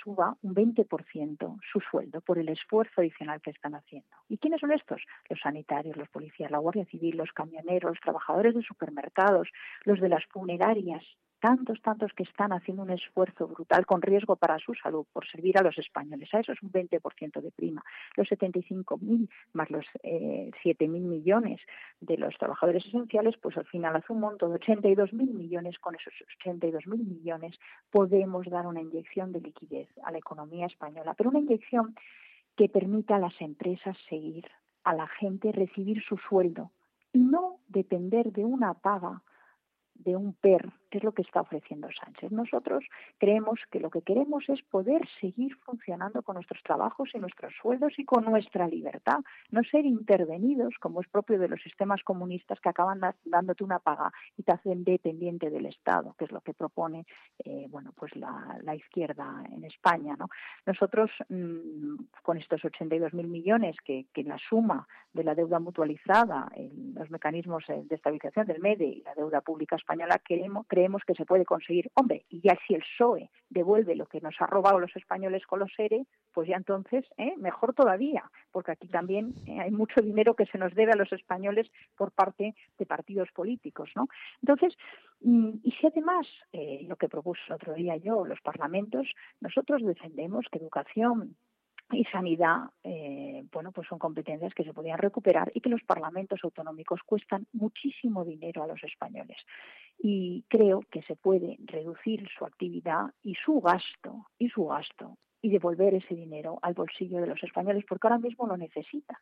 20% su sueldo por el esfuerzo adicional que están haciendo. ¿Y quiénes son estos? Los sanitarios, los policías, la Guardia Civil, los camioneros, los trabajadores de supermercados, los de las funerarias, tantos que están haciendo un esfuerzo brutal con riesgo para su salud por servir a los españoles. A eso es un 20% de prima. Los 75.000 más los 7.000 millones de los trabajadores esenciales, pues al final hace un monto de 82.000 millones. Con esos 82.000 millones podemos dar una inyección de liquidez a la economía española, pero una inyección que permita a las empresas seguir, a la gente recibir su sueldo y no depender de una paga de un PER, que es lo que está ofreciendo Sánchez. Nosotros creemos que lo que queremos es poder seguir funcionando con nuestros trabajos y nuestros sueldos y con nuestra libertad, no ser intervenidos, como es propio de los sistemas comunistas que acaban dándote una paga y te hacen dependiente del Estado, que es lo que propone pues la izquierda en España, ¿no? Nosotros, con estos 82.000 millones, que la suma de la deuda mutualizada, los mecanismos de estabilización del MEDE y la deuda pública española, creemos que se puede conseguir. Hombre, y ya si el PSOE devuelve lo que nos ha robado los españoles con los ERE, pues ya entonces, mejor todavía, porque aquí también hay mucho dinero que se nos debe a los españoles por parte de partidos políticos, ¿no? Entonces, y si además, lo que propuse el otro día yo, los parlamentos, nosotros defendemos que educación y sanidad, pues son competencias que se podían recuperar y que los parlamentos autonómicos cuestan muchísimo dinero a los españoles. Y creo que se puede reducir su actividad y su gasto y devolver ese dinero al bolsillo de los españoles, porque ahora mismo lo necesitan.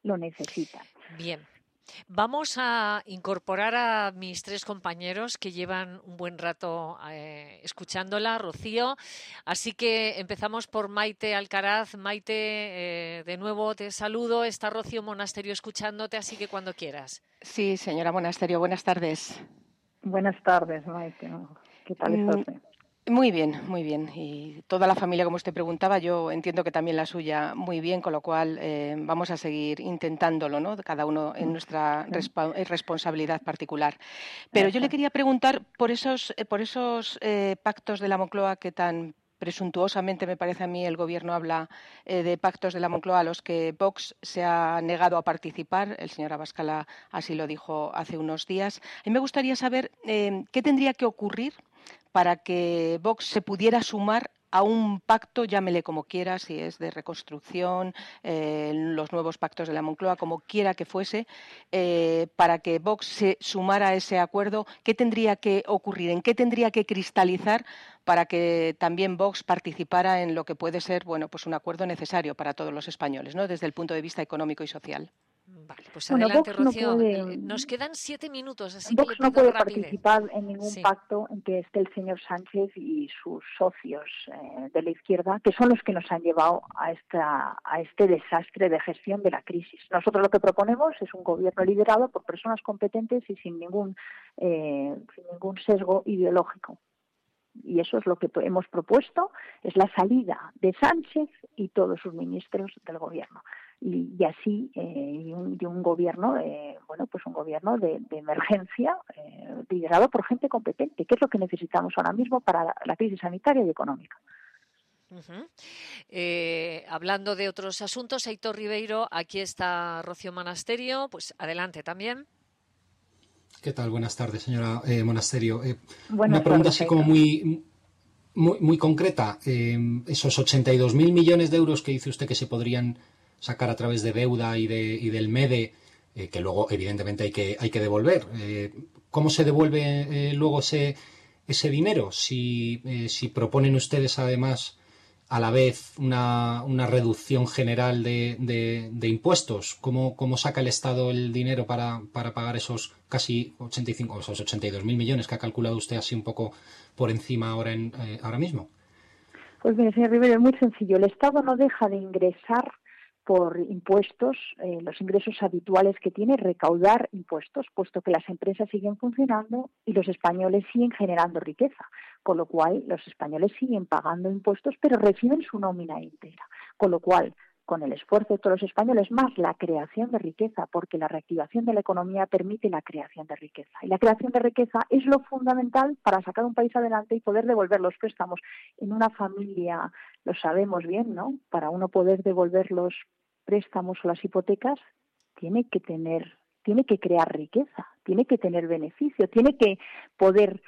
Bien. Vamos a incorporar a mis 3 compañeros que llevan un buen rato escuchándola, Rocío. Así que empezamos por Maite Alcaraz. Maite, de nuevo te saludo. Está Rocío Monasterio escuchándote, así que cuando quieras. Sí, señora Monasterio, buenas tardes. Buenas tardes, Maite. ¿Qué tal estás? Muy bien. Y toda la familia, como usted preguntaba, yo entiendo que también la suya muy bien, con lo cual vamos a seguir intentándolo, ¿no? Cada uno en nuestra responsabilidad particular. Pero yo le quería preguntar por esos pactos de la Moncloa que tan presuntuosamente, me parece a mí, el Gobierno habla de pactos de la Moncloa a los que Vox se ha negado a participar. El señor Abascal así lo dijo hace unos días. A mí me gustaría saber qué tendría que ocurrir para que Vox se pudiera sumar a un pacto, llámele como quiera, si es de reconstrucción, los nuevos pactos de la Moncloa, como quiera que fuese, para que Vox se sumara a ese acuerdo. ¿Qué tendría que ocurrir? ¿En qué tendría que cristalizar para que también Vox participara en lo que puede ser, pues un acuerdo necesario para todos los españoles, ¿no? Desde el punto de vista económico y social? Vale, pues adelante, Rocío. Nos quedan 7 minutos, así Vox que no puede participar en ningún pacto en que esté el señor Sánchez y sus socios de la izquierda, que son los que nos han llevado a este desastre de gestión de la crisis. Nosotros lo que proponemos es un gobierno liderado por personas competentes y sin ningún sesgo ideológico. Y eso es lo que hemos propuesto, es la salida de Sánchez y todos sus ministros del gobierno. Y así, un gobierno, un gobierno de emergencia liderado por gente competente, que es lo que necesitamos ahora mismo para la crisis sanitaria y económica. Hablando de otros asuntos, Aitor Ribeiro, aquí está Rocío Monasterio, pues adelante también. ¿Qué tal? Buenas tardes, señora Monasterio. Buenas una pregunta tardes, así como muy muy concreta, esos 82.000 millones de euros que dice usted que se podrían sacar a través de deuda y del MEDE, que luego evidentemente hay que devolver. ¿Cómo se devuelve luego ese dinero? Si proponen ustedes además a la vez una reducción general de impuestos, ¿cómo saca el Estado el dinero para pagar esos casi 82.000 millones que ha calculado usted así un poco por encima ahora mismo? Pues mire, señor Rivero, es muy sencillo. El Estado no deja de ingresar por impuestos, los ingresos habituales que tiene, recaudar impuestos, puesto que las empresas siguen funcionando y los españoles siguen generando riqueza, con lo cual los españoles siguen pagando impuestos, pero reciben su nómina íntegra, con lo cual, con el esfuerzo de todos los españoles, más la creación de riqueza, porque la reactivación de la economía permite la creación de riqueza. Y la creación de riqueza es lo fundamental para sacar un país adelante y poder devolver los préstamos. En una familia, lo sabemos bien, ¿no? Para uno poder devolver los préstamos o las hipotecas, tiene que crear riqueza, tiene que tener beneficio, tiene que poder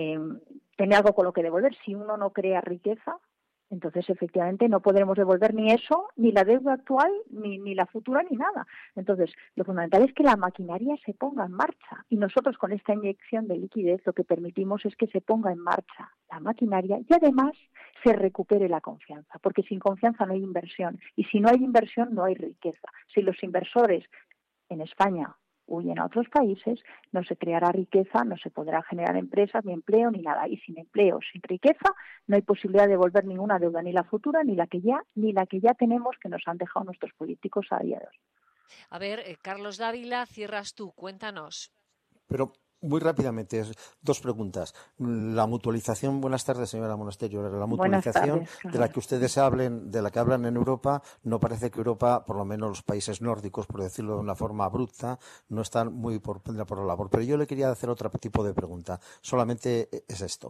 tener algo con lo que devolver. Si uno no crea riqueza, entonces efectivamente no podremos devolver ni eso, ni la deuda actual, ni la futura, ni nada. Entonces, lo fundamental es que la maquinaria se ponga en marcha, y nosotros con esta inyección de liquidez lo que permitimos es que se ponga en marcha la maquinaria y además se recupere la confianza, porque sin confianza no hay inversión, y si no hay inversión no hay riqueza. Si los inversores en España huyen a otros países, no se creará riqueza, no se podrá generar empresas, ni empleo, ni nada. Y sin empleo, sin riqueza, no hay posibilidad de devolver ninguna deuda, ni la futura, ni la que ya tenemos, que nos han dejado nuestros políticos a día de hoy. A ver, Carlos Dávila, cierras tú, cuéntanos. Pero muy rápidamente, dos preguntas. La mutualización, buenas tardes, señora Monasterio. La mutualización de la que ustedes hablen, de la que hablan en Europa, no parece que Europa, por lo menos los países nórdicos, por decirlo de una forma abrupta, no están muy por la labor. Pero yo le quería hacer otro tipo de pregunta. Solamente es esto.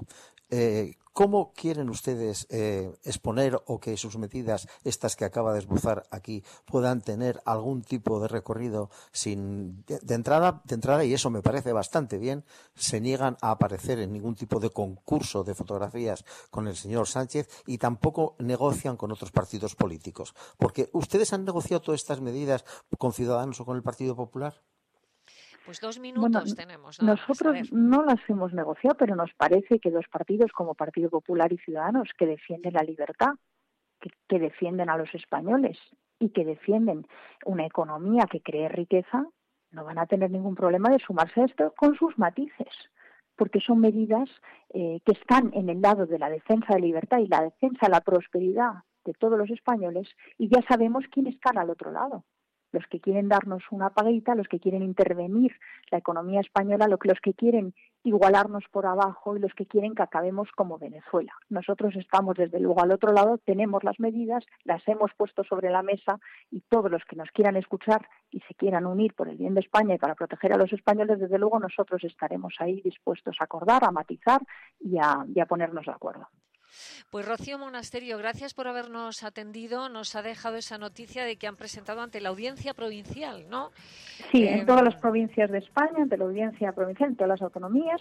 ¿Cómo quieren ustedes exponer o que sus medidas, estas que acaba de esbozar aquí, puedan tener algún tipo de recorrido sin de entrada, y eso me parece bastante bien, se niegan a aparecer en ningún tipo de concurso de fotografías con el señor Sánchez y tampoco negocian con otros partidos políticos? Porque ustedes han negociado todas estas medidas con Ciudadanos o con el Partido Popular. Pues 2 minutos tenemos. Nosotros no las hemos negociado, pero nos parece que dos partidos como Partido Popular y Ciudadanos, que defienden la libertad, que defienden a los españoles y que defienden una economía que cree riqueza, no van a tener ningún problema de sumarse a esto con sus matices, porque son medidas que están en el lado de la defensa de la libertad y la defensa de la prosperidad de todos los españoles, y ya sabemos quién está al otro lado. Los que quieren darnos una paguita, los que quieren intervenir la economía española, los que quieren igualarnos por abajo y los que quieren que acabemos como Venezuela. Nosotros estamos desde luego al otro lado, tenemos las medidas, las hemos puesto sobre la mesa, y todos los que nos quieran escuchar y se quieran unir por el bien de España y para proteger a los españoles, desde luego nosotros estaremos ahí dispuestos a acordar, a matizar y a ponernos de acuerdo. Pues Rocío Monasterio, gracias por habernos atendido. Nos ha dejado esa noticia de que han presentado ante la Audiencia Provincial, ¿no? Sí, en todas las provincias de España, ante la Audiencia Provincial, en todas las autonomías,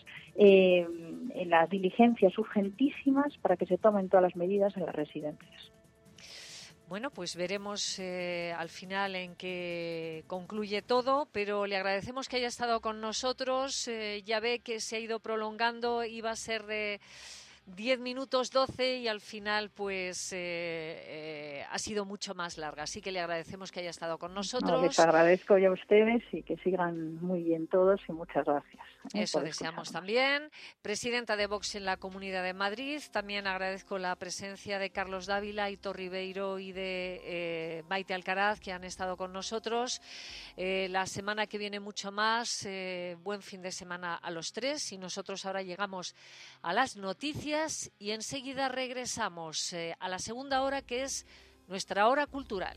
en las diligencias urgentísimas para que se tomen todas las medidas en las residencias. Bueno, pues veremos al final en qué concluye todo, pero le agradecemos que haya estado con nosotros. Ya ve que se ha ido prolongando, iba a ser de 10 minutos 12 y al final pues ha sido mucho más larga, así que le agradecemos que haya estado con nosotros. No, les agradezco yo a ustedes y que sigan muy bien todos y muchas gracias. Eso deseamos también. Presidenta de Vox en la Comunidad de Madrid, también agradezco la presencia de Carlos Dávila, Hitor Ribeiro y de Maite Alcaraz, que han estado con nosotros. La semana que viene mucho más. Buen fin de semana a los tres, y nosotros ahora llegamos a las noticias y enseguida regresamos a la segunda hora, que es nuestra hora cultural.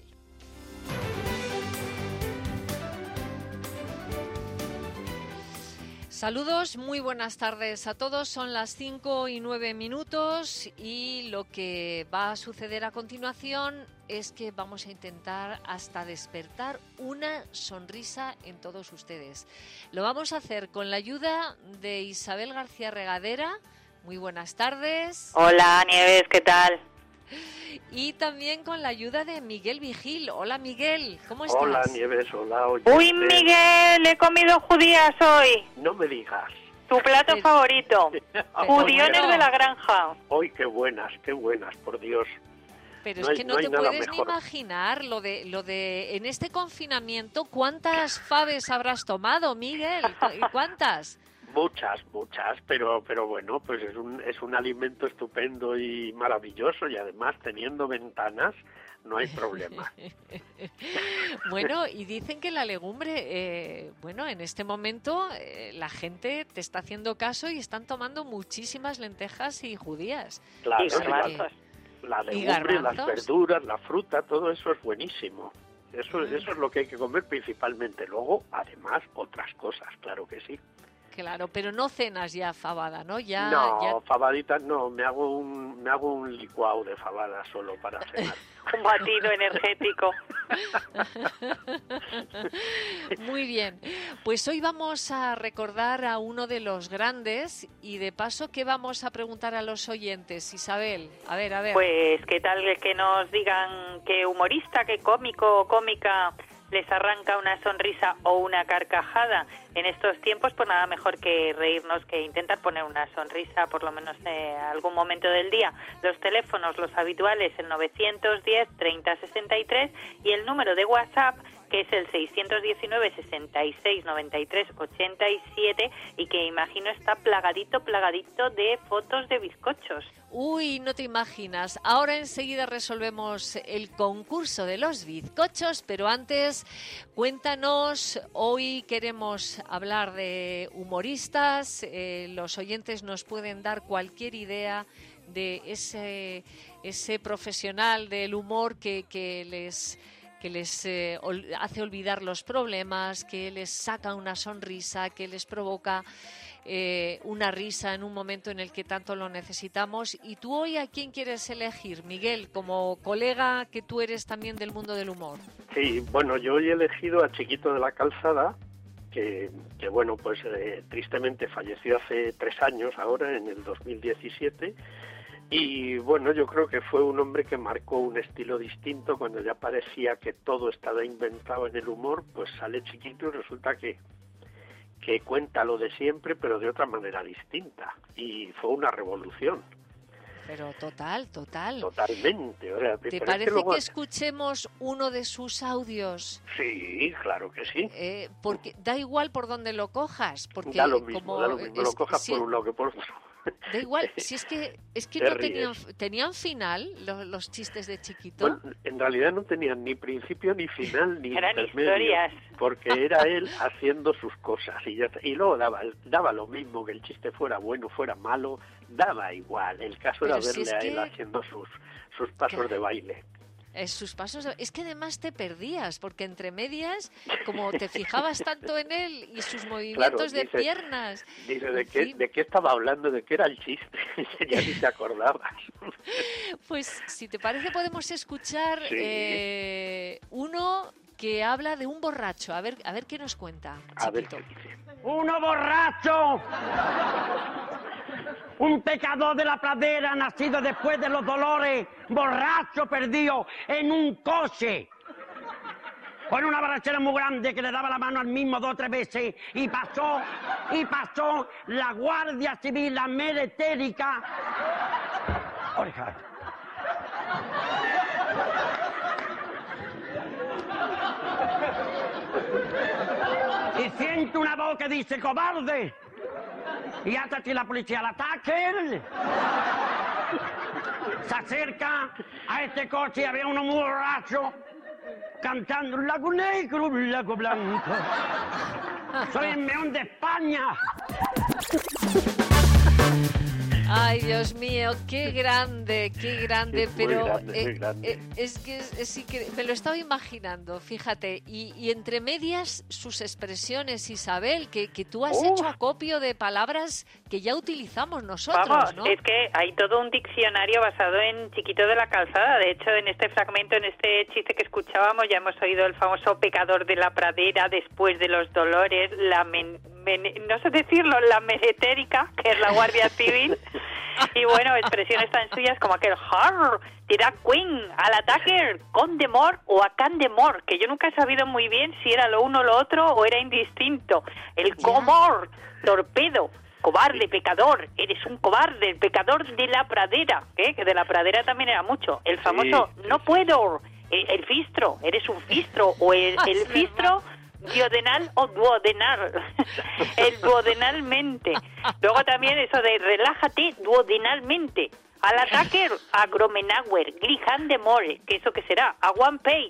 Saludos, muy buenas tardes a todos. Son las 5:09 y lo que va a suceder a continuación es que vamos a intentar hasta despertar una sonrisa en todos ustedes. Lo vamos a hacer con la ayuda de Isabel García Regadera, Muy buenas tardes. Hola, Nieves, ¿qué tal? Y también con la ayuda de Miguel Vigil. Hola, Miguel, ¿cómo estás? Hola, Nieves, hola. Uy, Miguel, he comido judías hoy. No me digas. Tu plato favorito. Judiones de la granja. Uy, qué buenas, por Dios. Pero es que no te puedes ni imaginar lo de en este confinamiento, ¿cuántas faves habrás tomado, Miguel? ¿Cuántas? Muchas, pero bueno, pues es un alimento estupendo y maravilloso, y además teniendo ventanas no hay problema. Bueno, y dicen que la legumbre, en este momento la gente te está haciendo caso y están tomando muchísimas lentejas y judías. Claro, la legumbre, las verduras, la fruta, todo eso es buenísimo. Eso es lo que hay que comer principalmente. Luego, además, otras cosas, claro que sí. Claro, pero no cenas ya fabada, ¿no? Fabaditas no, me hago un licuado de fabada solo para cenar. Un batido energético. Muy bien, pues hoy vamos a recordar a uno de los grandes y de paso, ¿qué vamos a preguntar a los oyentes? Isabel, a ver. Pues, ¿qué tal que nos digan qué humorista, qué cómico o cómica les arranca una sonrisa o una carcajada? En estos tiempos, pues nada mejor que reírnos, que intentar poner una sonrisa por lo menos algún momento del día. Los teléfonos, los habituales, el 910 30 63 y el número de WhatsApp, que es el 619 66 93 87, y que imagino está plagadito de fotos de bizcochos. Uy, no te imaginas. Ahora enseguida resolvemos el concurso de los bizcochos, pero antes cuéntanos, hoy queremos hablar de humoristas, los oyentes nos pueden dar cualquier idea de ese profesional del humor que les hace olvidar los problemas, que les saca una sonrisa, que les provoca una risa en un momento en el que tanto lo necesitamos. ¿Y tú hoy a quién quieres elegir, Miguel, como colega que tú eres también del mundo del humor? Sí, bueno, yo hoy he elegido a Chiquito de la Calzada, que bueno, pues tristemente falleció hace 3 años ahora, en el 2017, y bueno, yo creo que fue un hombre que marcó un estilo distinto. Cuando ya parecía que todo estaba inventado en el humor, pues sale Chiquito y resulta que cuenta lo de siempre, pero de otra manera distinta, y fue una revolución. Pero total. Totalmente. O sea, ¿te parece que escuchemos uno de sus audios? Sí, claro que sí. Porque da igual por donde lo cojas. Porque da lo mismo, lo cojas por un lado que por otro. Da igual, si es que no tenían final los chistes de Chiquito. Bueno, en realidad no tenían ni principio, ni final, ni eran intermedio, historias. porque era él haciendo sus cosas y luego daba lo mismo, que el chiste fuera bueno, fuera malo, daba igual. El caso era verle a él haciendo sus pasos de baile. Sus pasos, es que además te perdías, porque entre medias, como te fijabas tanto en él y sus movimientos de piernas. Dice, ¿de qué estaba hablando? ¿De qué era el chiste? Ya ni te acordabas. Pues, si te parece, podemos escuchar uno que habla de un borracho. A ver qué nos cuenta, Chiquito. A ver qué dice. ¡Uno borracho! Un pecador de la pradera, nacido después de los dolores, borracho perdido en un coche, con una borrachera muy grande que le daba la mano al mismo 2 o 3 veces, y pasó la Guardia Civil, la meretérica. Oiga. Y siento una voz que dice: ¡cobarde! Y hasta que la policía la ataque, se acerca a este coche y había uno muy borracho cantando: un lago negro, un lago blanco. Soy el Meón de España. Ay, Dios mío, qué grande, pero muy grande. Es que me lo estaba imaginando, fíjate, y entre medias sus expresiones, Isabel, que tú has hecho acopio de palabras que ya utilizamos nosotros, Vamos, ¿no? Es que hay todo un diccionario basado en Chiquito de la Calzada. De hecho, en este fragmento, en este chiste que escuchábamos, ya hemos oído el famoso pecador de la pradera después de los dolores, no sé decirlo, la meretérica, que es la Guardia Civil, Y bueno, expresiones tan suyas como aquel Har, Tira Queen, al ataque, con demor o a can demor, que yo nunca he sabido muy bien si era lo uno o lo otro o era indistinto. El comor, torpedo, cobarde, pecador, eres un cobarde, el pecador de la pradera, que de la pradera también era mucho. El famoso no puedo, el fistro, eres un fistro, o el fistro duodenal o duodenal, el duodenalmente. Luego también eso de relájate duodenalmente. Al ataque a Gromenauer, Glihan de More, que eso que será, a One Page.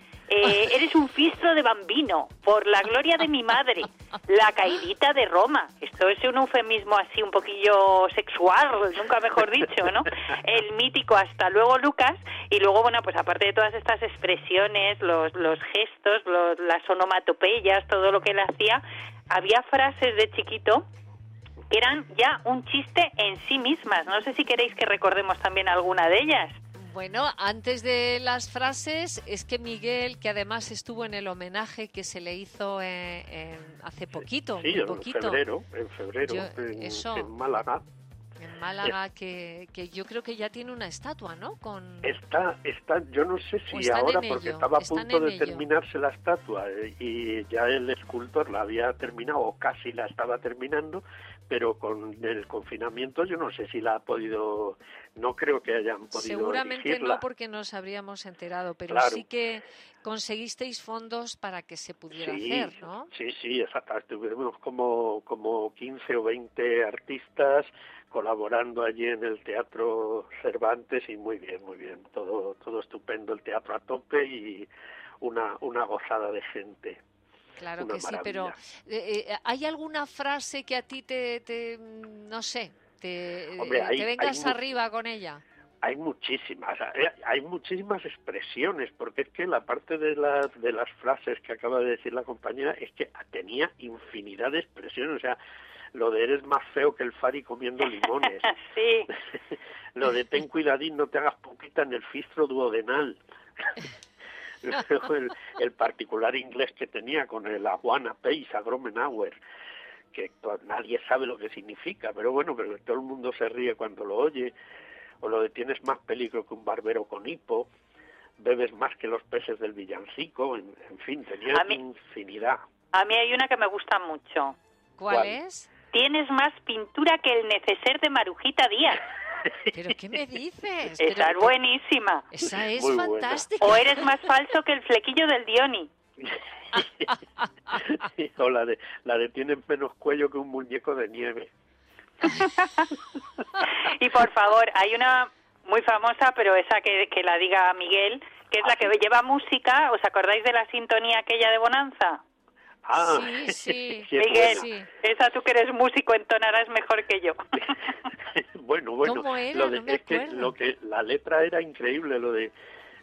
Eres un fistro de bambino, por la gloria de mi madre, la caidita de Roma. Esto es un eufemismo así un poquillo sexual, nunca mejor dicho, ¿no? El mítico hasta luego Lucas, y luego, bueno, pues aparte de todas estas expresiones, los gestos, las onomatopeyas, todo lo que él hacía, había frases de chiquito que eran ya un chiste en sí mismas. No sé si queréis que recordemos también alguna de ellas. Bueno, antes de las frases, es que Miguel, que además estuvo en el homenaje que se le hizo hace poquito, sí, muy poquito. En febrero, en Málaga. En Málaga, que yo creo que ya tiene una estatua, ¿no? Está, yo no sé si ahora, porque estaba a punto de terminarse la estatua y ya el escultor la había terminado o casi la estaba terminando, pero con el confinamiento yo no sé si la ha podido, no creo que hayan podido seguramente erigirla. No, porque nos habríamos enterado, pero claro. Sí que conseguisteis fondos para que se pudiera hacer, ¿no? Sí, exacto. Tuvimos como 15 o 20 artistas colaborando allí en el Teatro Cervantes y muy bien, todo estupendo, el teatro a tope y una gozada de gente. Claro que sí, pero ¿hay alguna frase que a ti no sé, te vengas arriba con ella? Hay muchísimas expresiones, porque es que la parte de las frases que acaba de decir la compañera es que tenía infinidad de expresiones, o sea, lo de eres más feo que el Fari comiendo limones. Sí. Lo de ten cuidadín, no te hagas pupita en el fistro duodenal. el particular inglés que tenía con el Aguana Pace, a Gromenauer, que nadie sabe lo que significa, pero bueno, pero todo el mundo se ríe cuando lo oye. O lo de tienes más peligro que un barbero con hipo, bebes más que los peces del villancico, en fin, tenía infinidad. A mí hay una que me gusta mucho. ¿Cuál es? Tienes más pintura que el neceser de Marujita Díaz. ¿Pero qué me dices? Esa es buenísima. Esa es muy fantástica. Buena. O eres más falso que el flequillo del Dioni. O la de tienes menos cuello que un muñeco de nieve. Y por favor, hay una muy famosa, pero esa que la diga Miguel, que es la que lleva música. ¿Os acordáis de la sintonía aquella de Bonanza? Sí. Miguel, esa tú que eres músico entonarás mejor que yo. Bueno, ¿Cómo era? No me acuerdo. La letra era increíble, lo de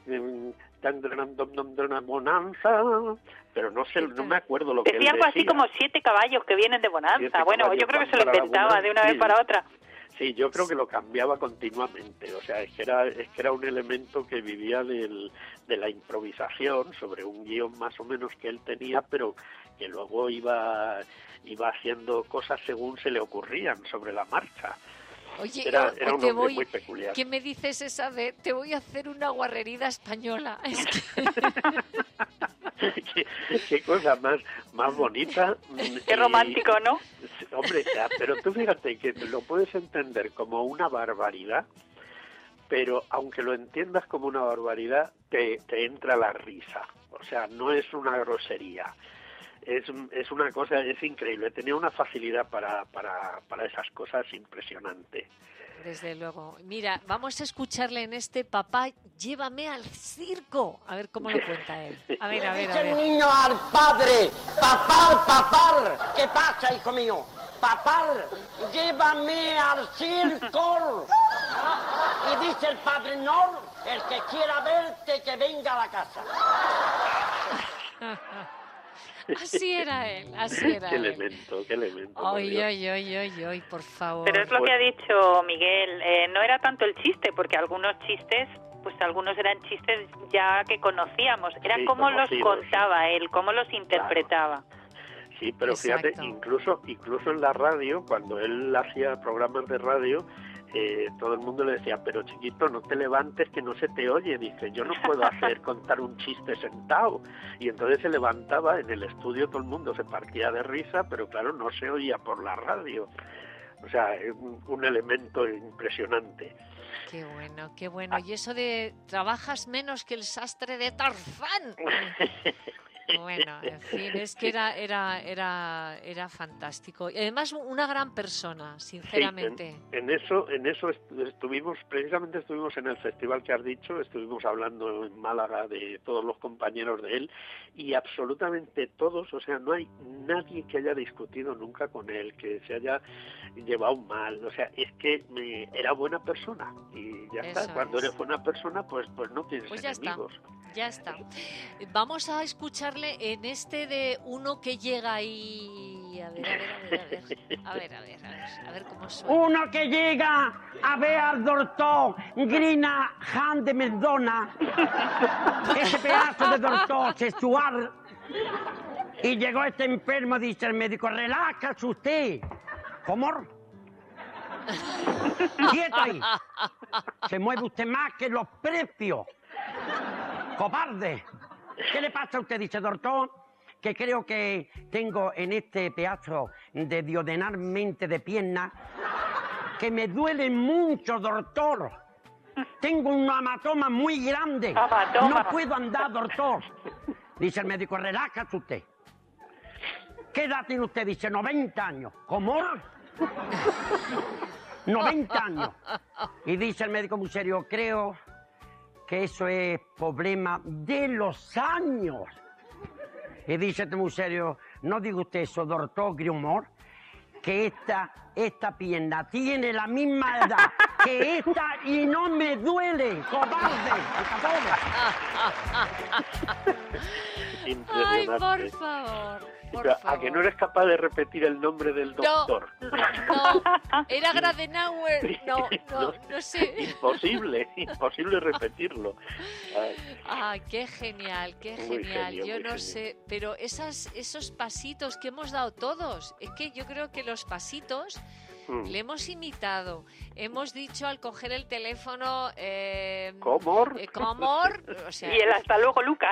Bonanza, pero no me acuerdo lo que decía algo así como 7 caballos que vienen de Bonanza. Bueno, yo creo que se lo inventaba de una vez para otra. Sí, yo creo que lo cambiaba continuamente, o sea, es que era un elemento que vivía de la improvisación sobre un guión más o menos que él tenía, pero que luego iba haciendo cosas según se le ocurrían sobre la marcha. Oye, era un hombre muy peculiar. ¿Qué me dices esa de te voy a hacer una guarrerida española? Es que... qué cosa más bonita. Qué romántico, ¿no? Hombre, pero tú fíjate que lo puedes entender como una barbaridad, pero aunque lo entiendas como una barbaridad, te entra la risa. O sea, no es una grosería. Es una cosa, es increíble. Tenía una facilidad para esas cosas impresionante. Desde luego. Mira, vamos a escucharle en este Papá, llévame al circo. A ver cómo lo cuenta él. A ver. Dice el niño al padre, papá, ¿qué pasa, hijo mío? Papá, llévame al circo. Y dice el padre, no, el que quiera verte, que venga a la casa. Así era él. Qué elemento. Ay, por favor. Pero es lo que ha dicho Miguel, no era tanto el chiste, porque algunos chistes, pues algunos eran chistes ya que conocíamos, era cómo los contaba él, cómo los interpretaba. Claro. Sí, pero fíjate, incluso en la radio, cuando él hacía programas de radio, todo el mundo le decía, pero chiquito, no te levantes que no se te oye. Dice, yo no puedo contar un chiste sentado. Y entonces se levantaba en el estudio, todo el mundo se partía de risa, pero claro, no se oía por la radio. O sea, un elemento impresionante. Qué bueno, qué bueno. Y eso de trabajas menos que el sastre de Tarzán. Bueno, en fin, es que era fantástico. Y además una gran persona, sinceramente. Sí, en eso estuvimos en el festival que has dicho, estuvimos hablando en Málaga de todos los compañeros de él y absolutamente todos, o sea, no hay nadie que haya discutido nunca con él, que se haya llevado mal, o sea, es que era buena persona y ya eso está. Cuando eres buena persona, pues no tienes enemigos. Ya está. Vamos a escucharle en este de uno que llega ahí. A ver cómo suena. Uno que llega a ver al doctor Grina Han de Mendona, ese pedazo de doctor sexual, y llegó este enfermo, dice el médico, relájese usted. ¿Cómo? Quieto ahí. Se mueve usted más que los precios. ¡Cobarde! ¿Qué le pasa a usted? Dice, doctor, que creo que tengo en este pedazo de duodenalmente de pierna que me duele mucho, doctor. Tengo un hematoma muy grande. No puedo andar, doctor. Dice el médico, relájese usted. ¿Qué edad tiene usted? Dice, 90 años. ¿Cómo? 90 años. Y dice el médico muy serio, creo que eso es problema de los años. Y dice este muy serio, no diga usted eso, doctor Griumor, que esta pierna tiene la misma edad que esta y no me duele, cobarde. Ay, por favor. ¿A que no eres capaz de repetir el nombre del doctor? No, era Gradenauer, no sé. Imposible repetirlo. Qué genial. Yo no sé, pero esos pasitos que hemos dado todos, es que yo creo que los pasitos le hemos imitado. Hemos dicho al coger el teléfono Comor, o sea, y el hasta luego, Lucas.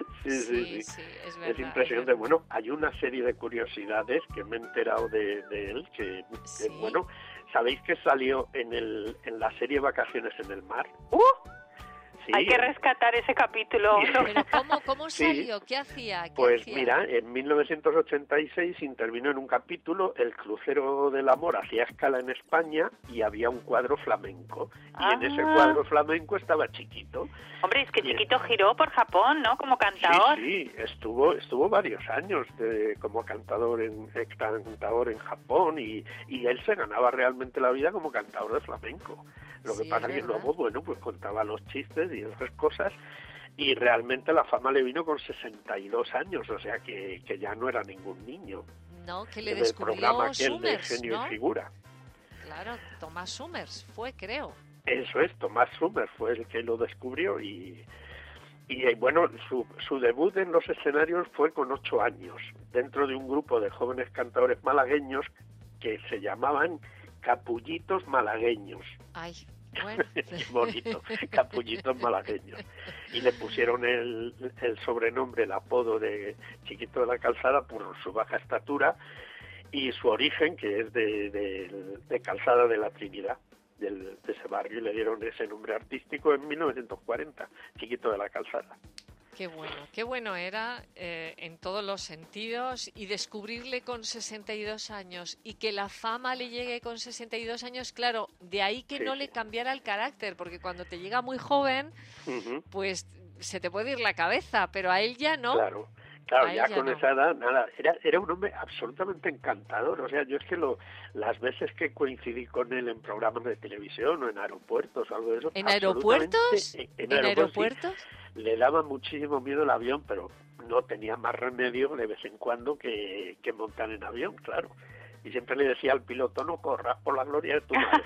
Sí, es verdad. Es impresionante. Bueno, hay una serie de curiosidades que me he enterado de él, que bueno, ¿sabéis que salió en la serie Vacaciones en el Mar? Sí. Hay que rescatar ese capítulo. Pero ¿cómo salió? ¿Qué hacía? Mira, en 1986 intervino en un capítulo, el crucero del amor hacía escala en España y había un cuadro flamenco. Y en ese cuadro flamenco estaba Chiquito. Hombre, es que Chiquito giró por Japón, ¿no? Como cantador. Sí, estuvo varios años como cantador en Japón y él se ganaba realmente la vida como cantador de flamenco. Lo que pasa es que luego, bueno, pues contaba los chistes y otras cosas y realmente la fama le vino con 62 años, o sea que ya no era ningún niño. No, que le descubrió Summers, de Genio ¿no? y Figura. Claro, Tomás Summers fue, creo. Eso es, Tomás Summers fue el que lo descubrió y bueno, su debut en los escenarios fue con 8 años, dentro de un grupo de jóvenes cantadores malagueños que se llamaban Capullitos Malagueños. Ay, bueno. Es bonito, Capullitos Malagueños. Y le pusieron el sobrenombre, el apodo de Chiquito de la Calzada por su baja estatura y su origen, que es de Calzada de la Trinidad, de ese barrio, y le dieron ese nombre artístico en 1940, Chiquito de la Calzada. Qué bueno era en todos los sentidos, y descubrirle con 62 años y que la fama le llegue con 62 años, claro, de ahí que no le cambiara el carácter, porque cuando te llega muy joven, pues se te puede ir la cabeza, pero a él ya no. Claro, ya con esa edad, nada, era un hombre absolutamente encantador, o sea, yo es que las veces que coincidí con él en programas de televisión o en aeropuertos o algo de eso... ¿En aeropuertos? ¿En aeropuertos? Sí, le daba muchísimo miedo el avión, pero no tenía más remedio de vez en cuando que montar en avión, claro. Y siempre le decía al piloto, no corras por la gloria de tu madre.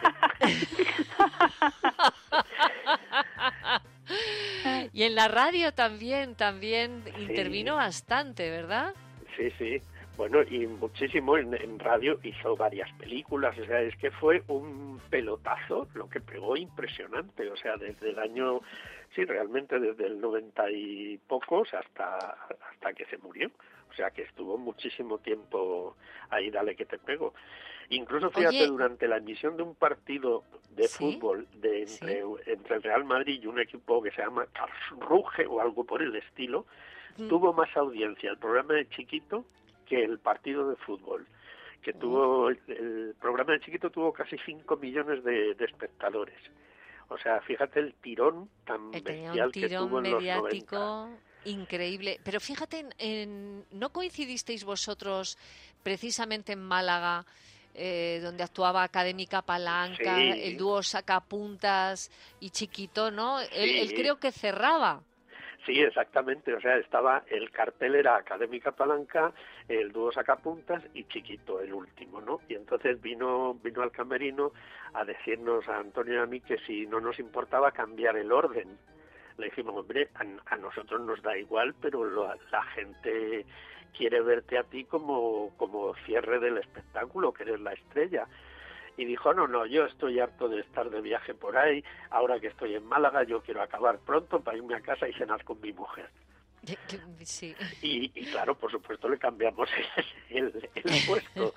Y en la radio también intervino bastante, ¿verdad? Sí. Bueno, y muchísimo en radio, hizo varias películas, o sea, es que fue un pelotazo lo que pegó, impresionante, o sea, desde el año, sí, realmente desde el 90 y pocos hasta que se murió, o sea, que estuvo muchísimo tiempo ahí, dale que te pego. Incluso, fíjate, durante la emisión de un partido de fútbol entre el Real Madrid y un equipo que se llama Karlsruhe o algo por el estilo, tuvo más audiencia el programa de Chiquito que el partido de fútbol, que tuvo el programa de Chiquito tuvo casi 5 millones de espectadores. O sea, fíjate el tirón tan bestial que tuvo en los 90. Increíble. Pero fíjate, ¿no coincidisteis vosotros precisamente en Málaga, donde actuaba Académica Palanca, el dúo Sacapuntas y Chiquito, ¿no? Él creo que cerraba. Sí, exactamente, o sea, el cartel era Académica Palanca, el dúo Sacapuntas y Chiquito, el último, ¿no? Y entonces vino al camerino a decirnos a Antonio y a mí que si no nos importaba cambiar el orden. Le dijimos, hombre, a nosotros nos da igual, pero la gente quiere verte a ti como cierre del espectáculo, que eres la estrella. Y dijo, no, yo estoy harto de estar de viaje por ahí, ahora que estoy en Málaga yo quiero acabar pronto para irme a casa y cenar con mi mujer. Sí. Y claro, por supuesto le cambiamos el puesto.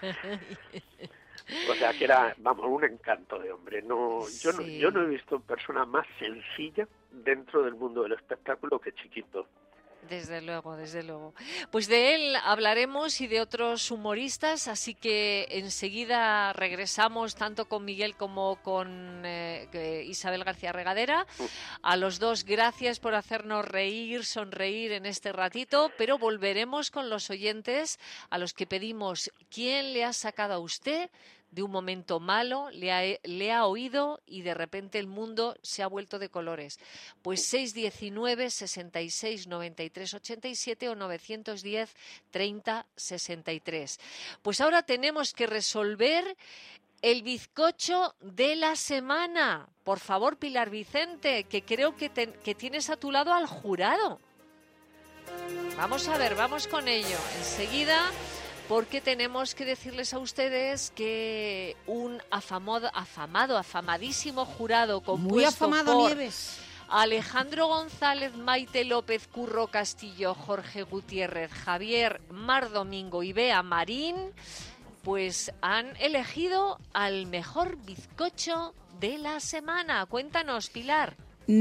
O sea que era, vamos, un encanto de hombre. Yo no he visto persona más sencilla dentro del mundo del espectáculo que Chiquito. Desde luego, desde luego. Pues de él hablaremos y de otros humoristas, así que enseguida regresamos tanto con Miguel como con Isabel García Regadera. A los dos, gracias por hacernos reír, sonreír en este ratito, pero volveremos con los oyentes a los que pedimos quién le ha sacado a usted de un momento malo, le ha oído y de repente el mundo se ha vuelto de colores. Pues 619 66 93 87 o 910 30 63. Pues ahora tenemos que resolver el bizcocho de la semana. Por favor, Pilar Vicente, que creo que tienes a tu lado al jurado. Vamos a ver, vamos con ello. Enseguida, porque tenemos que decirles a ustedes que un afamadísimo jurado compuesto muy afamado por Nieves, Alejandro González, Maite López, Curro Castillo, Jorge Gutiérrez, Javier Mar Domingo y Bea Marín, pues han elegido al mejor bizcocho de la semana. Cuéntanos, Pilar.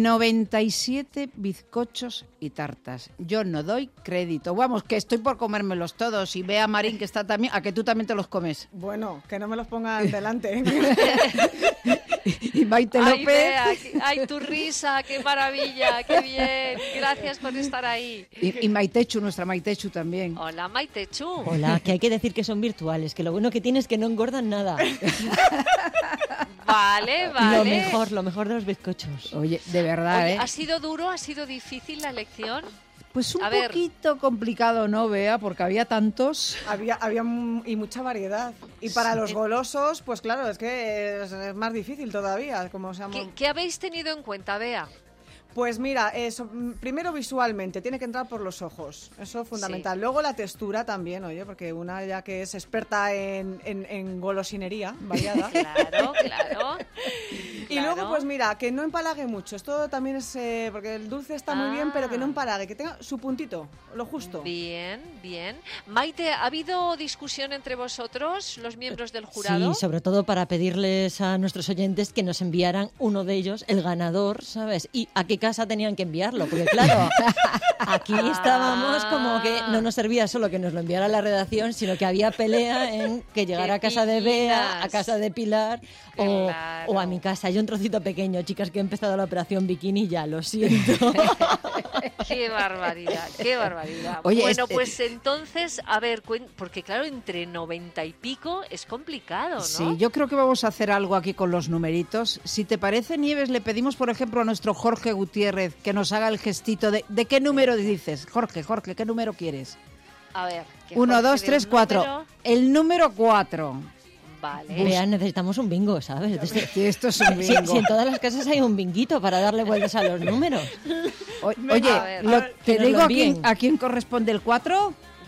97 bizcochos y tartas. Yo no doy crédito. Vamos, que estoy por comérmelos todos. Y Bea Marín, que está también, a que tú también te los comes. Bueno, que no me los pongan delante. Y Maite López. Bea, ay, tu risa, qué maravilla, qué bien. Gracias por estar ahí. Y Maitechu, nuestra Maitechu también. Hola, Maitechu. Hola, que hay que decir que son virtuales, que lo bueno que tiene es que no engordan nada. Vale. Lo mejor de los bizcochos. Oye, de verdad, Oye, ¿ha sido duro, ha sido difícil la elección? Pues un poquito complicado, ¿no, Bea? Porque había tantos. Había y mucha variedad. Y para los golosos, pues claro, es que es más difícil todavía. ¿Qué habéis tenido en cuenta, Bea? Pues mira, primero visualmente, tiene que entrar por los ojos, eso es fundamental. Sí. Luego la textura también, oye, porque una ya que es experta en golosinería variada. Claro. Y luego, pues mira, que no empalague mucho, esto también es, porque el dulce está muy bien, pero que no empalague, que tenga su puntito, lo justo. Bien. Maite, ¿ha habido discusión entre vosotros, los miembros del jurado? Sí, sobre todo para pedirles a nuestros oyentes que nos enviaran uno de ellos, el ganador, ¿sabes? Y a qué casa tenían que enviarlo, porque claro, aquí estábamos como que no nos servía solo que nos lo enviara la redacción, sino que había pelea en que llegara a casa de Bea, a casa de Pilar o a mi casa. Yo un trocito pequeño, chicas, que he empezado la operación bikini ya, lo siento. Qué barbaridad. Oye, bueno, pues entonces, a ver, porque claro, entre 90 y pico es complicado, ¿no? Sí, yo creo que vamos a hacer algo aquí con los numeritos. Si te parece, Nieves, le pedimos, por ejemplo, a nuestro Jorge Gutiérrez que nos haga el gestito de qué número dices. Jorge, ¿qué número quieres? A ver. 1, 2, 3, 4. El número 4. Vale. Bea, necesitamos un bingo, ¿sabes? Esto es un bingo. Si en todas las casas hay un binguito para darle vueltas a los números. Oye, te digo a quién corresponde el 4.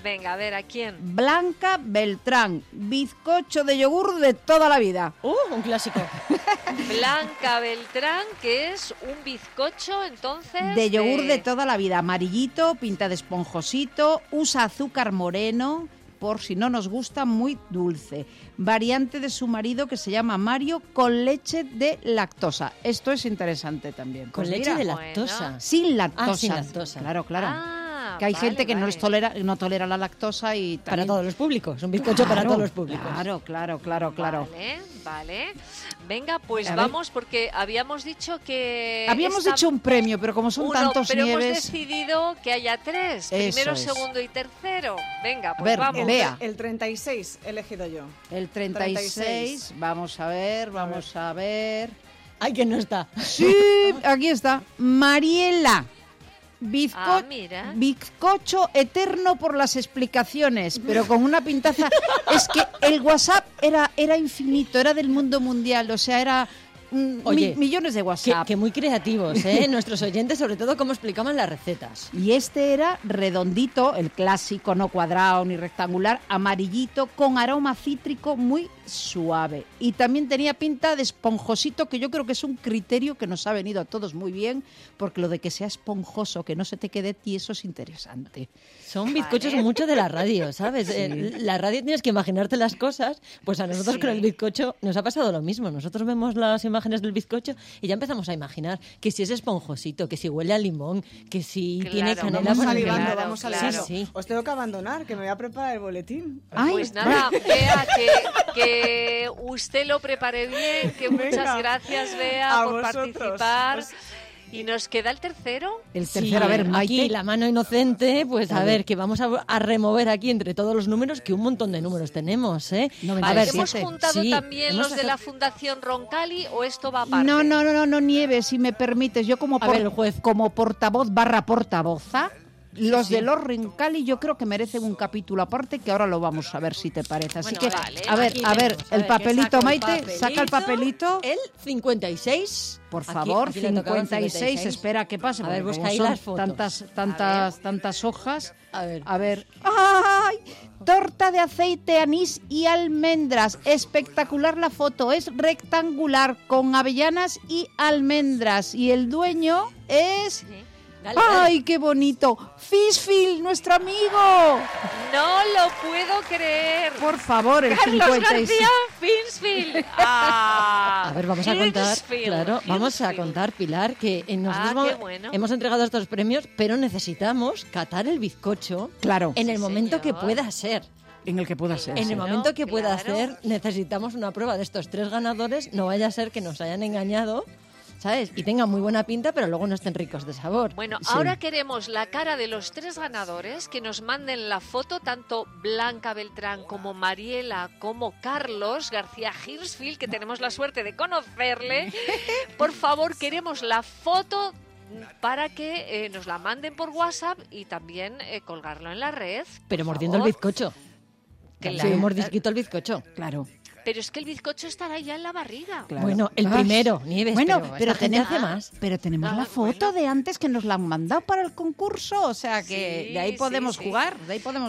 Venga, a ver, ¿a quién? Blanca Beltrán, bizcocho de yogur de toda la vida. Un clásico. Blanca Beltrán, que es un bizcocho, entonces... De yogur de toda la vida, amarillito, pinta de esponjosito, usa azúcar moreno, por si no nos gusta, muy dulce. Variante de su marido que se llama Mario, con leche de lactosa. Esto es interesante también. ¿Con Pues leche mira, de lactosa? Sin lactosa. Ah, sin lactosa. Claro. Que hay gente que no no tolera la lactosa y también... Para todos los públicos, un bizcocho para todos los públicos. Claro. Vale. Venga, pues vamos, porque habíamos dicho que... Habíamos dicho un premio, pero como son tantos pero Nieves... hemos decidido que haya 3, primero, es. segundo y tercero. Venga, pues ver, vamos. Vea. El 36 he elegido yo. El 36, vamos a ver. Ay, que no está. Sí, aquí está. Mariela. Mira. Bizcocho eterno por las explicaciones, pero con una pintaza. Es que el WhatsApp era infinito, era del mundo mundial, o sea, era millones de WhatsApp. Que muy creativos, nuestros oyentes, sobre todo cómo explicaban las recetas. Y este era redondito, el clásico, no cuadrado ni rectangular, amarillito, con aroma cítrico muy suave. Y también tenía pinta de esponjosito, que yo creo que es un criterio que nos ha venido a todos muy bien, porque lo de que sea esponjoso, que no se te quede tieso, es interesante. Son bizcochos mucho de la radio, ¿sabes? Sí. La radio tienes que imaginarte las cosas, pues a nosotros con el bizcocho nos ha pasado lo mismo. Nosotros vemos las imágenes del bizcocho y ya empezamos a imaginar que si es esponjosito, que si huele a limón, que si tiene canela. Vamos salivando. Sí. Os tengo que abandonar, que me voy a preparar el boletín. Pues nada, Bea, que usted lo prepare bien, que muchas gracias, Bea, por participar. ¿Y nos queda el tercero? El tercero, a ver, Maite. Aquí la mano inocente, pues a ver, que vamos a remover aquí entre todos los números, que un montón de números tenemos, ¿eh? A ver, ¿hemos juntado también los de la Fundación Roncali o esto va aparte? No, Nieves, si me permites, yo como portavoz / portavoza, los de los Roncali yo creo que merecen un capítulo aparte, que ahora lo vamos a ver si te parece. Así que, vale, a ver, el papelito, Maite, saca el papelito. El 56. Por favor, aquí le tocaba el 56, espera que pase. A ver, porque busca ahí como las son fotos. tantas hojas. A ver. ¡Ay! Torta de aceite, anís y almendras. Espectacular la foto. Es rectangular con avellanas y almendras. Y el dueño es... Dale. ¡Ay, qué bonito! ¡Fishfield, nuestro amigo! No lo puedo creer. Por favor, el Carlos 56. García Finsfield. A ver, vamos a contar, Hillsfield. vamos a contar, Pilar, que nosotros qué bueno. hemos entregado estos premios, pero necesitamos catar el bizcocho en el momento que pueda ser. En el que pueda ser. En el momento que pueda claro. ser, necesitamos una prueba de estos 3 ganadores. No vaya a ser que nos hayan engañado, ¿sabes? Y tengan muy buena pinta, pero luego no estén ricos de sabor. Bueno, ahora queremos la cara de los 3 ganadores, que nos manden la foto, tanto Blanca Beltrán como Mariela como Carlos García Hillsfield, que tenemos la suerte de conocerle. Por favor, queremos la foto para que nos la manden por WhatsApp y también colgarlo en la red. Pero mordiendo el bizcocho. Claro. Sí, mordisquito el bizcocho. Claro. Pero es que el bizcocho estará ya en la barriga. Claro. Bueno, el primero, Nieves, pero esta gente hace más. Pero tenemos la foto de antes que nos la han mandado para el concurso, o sea que de ahí podemos jugar,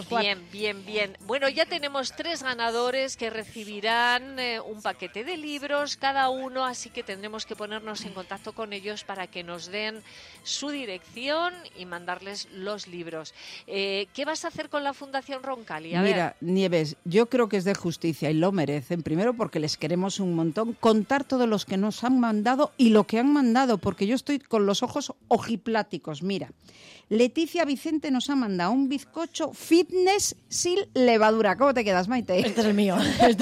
Bien. Bueno, ya tenemos 3 ganadores que recibirán un paquete de libros cada uno, así que tendremos que ponernos en contacto con ellos para que nos den su dirección y mandarles los libros. ¿Qué vas a hacer con la Fundación Roncali? Mira, Nieves, yo creo que es de justicia y lo merecen. Primero porque les queremos un montón, contar todos los que nos han mandado y lo que han mandado, porque yo estoy con los ojos ojipláticos. Mira, Leticia Vicente nos ha mandado un bizcocho fitness sin levadura. ¿Cómo te quedas, Maite? Este es el mío,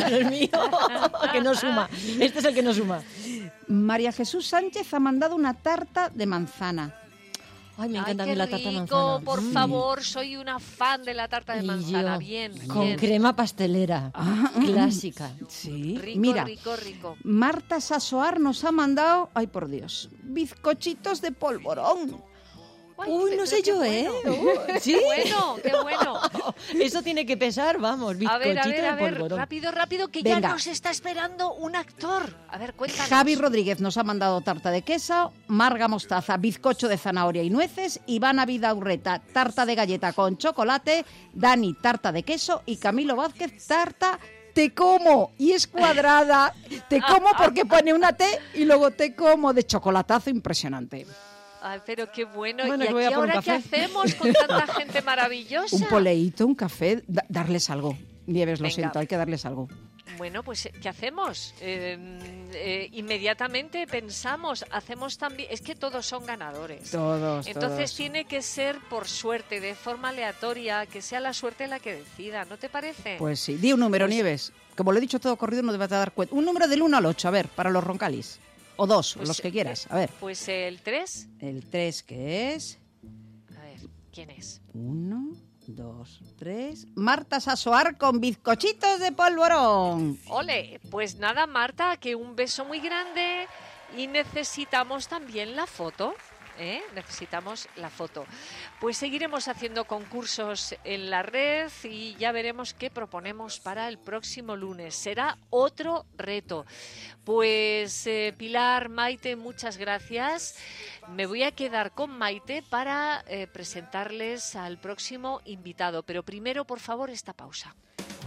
que no suma. Este es el que no suma. María Jesús Sánchez ha mandado una tarta de manzana. Ay, me encanta a mí la tarta de rico, manzana. por favor, soy una fan de la tarta de manzana. Yo, Bien. con crema pastelera, clásica. Sí, Rico, mira, rico. Marta Sasoar nos ha mandado, ay por Dios, bizcochitos de polvorón. Uy, no sé yo, bueno. ¿Sí? Qué bueno. Eso tiene que pesar, vamos, bizcochito de polvorón. Rápido, que Venga. ya nos está esperando un actor. A ver, cuéntanos. Javi Rodríguez nos ha mandado tarta de queso, Marga Mostaza, bizcocho de zanahoria y nueces, Ivana Vidaurreta, tarta de galleta con chocolate, Dani, tarta de queso y Camilo Vázquez, tarta te como, y es cuadrada. Te como porque pone una T y luego te como de chocolatazo impresionante. Ay, pero qué bueno. Bueno, ¿Y que voy a aquí por un ahora qué café. hacemos con tanta gente maravillosa? Un poleíto, un café, darles algo. Nieves, lo Venga. siento, hay que darles algo. Bueno, pues ¿qué hacemos? Inmediatamente pensamos, hacemos también... Es que todos son ganadores. Todos. Tiene que ser por suerte, de forma aleatoria, que sea la suerte la que decida, ¿no te parece? Pues sí, di un número, Pues- Nieves. Como lo he dicho todo corrido, no te vas a dar cuenta. Un número del 1 al 8, a ver, para los roncalis. O 2, Pues, los que quieras. A ver. Pues el 3. El 3, ¿qué es? A ver, ¿quién es? 1, 2, 3. Marta Sasoar con bizcochitos de polvorón. Ole, pues nada, Marta, que un beso muy grande y necesitamos también la foto. Necesitamos la foto. Pues seguiremos haciendo concursos en la red y ya veremos qué proponemos para el próximo lunes. Será otro reto. Pues Pilar, Maite, muchas gracias. Me voy a quedar con Maite para presentarles al próximo invitado. Pero primero, por favor, esta pausa.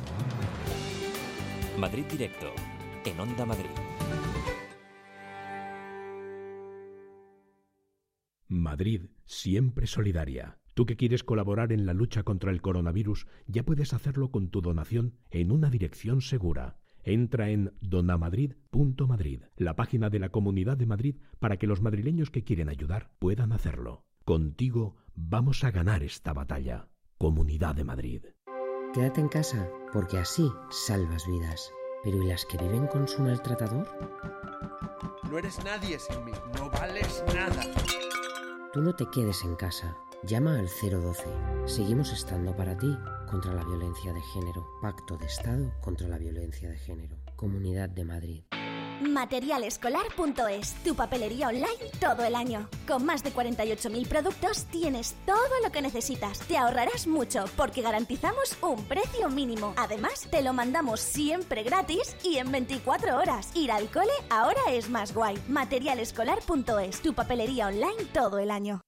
Madrid Directo, en Onda Madrid. Madrid, siempre solidaria. Tú que quieres colaborar en la lucha contra el coronavirus, ya puedes hacerlo con tu donación en una dirección segura. Entra en donamadrid.madrid, la página de la Comunidad de Madrid, para que los madrileños que quieren ayudar puedan hacerlo. Contigo vamos a ganar esta batalla. Comunidad de Madrid. Quédate en casa, porque así salvas vidas. ¿Pero y las que viven con su maltratador? No eres nadie sin mí, no vales nada. Tú no te quedes en casa. Llama al 012. Seguimos estando para ti contra la violencia de género. Pacto de Estado contra la violencia de género. Comunidad de Madrid. Materialescolar.es, tu papelería online todo el año. Con más de 48.000 productos tienes todo lo que necesitas. Te ahorrarás mucho porque garantizamos un precio mínimo. Además, te lo mandamos siempre gratis y en 24 horas. Ir al cole ahora es más guay. Materialescolar.es, tu papelería online todo el año.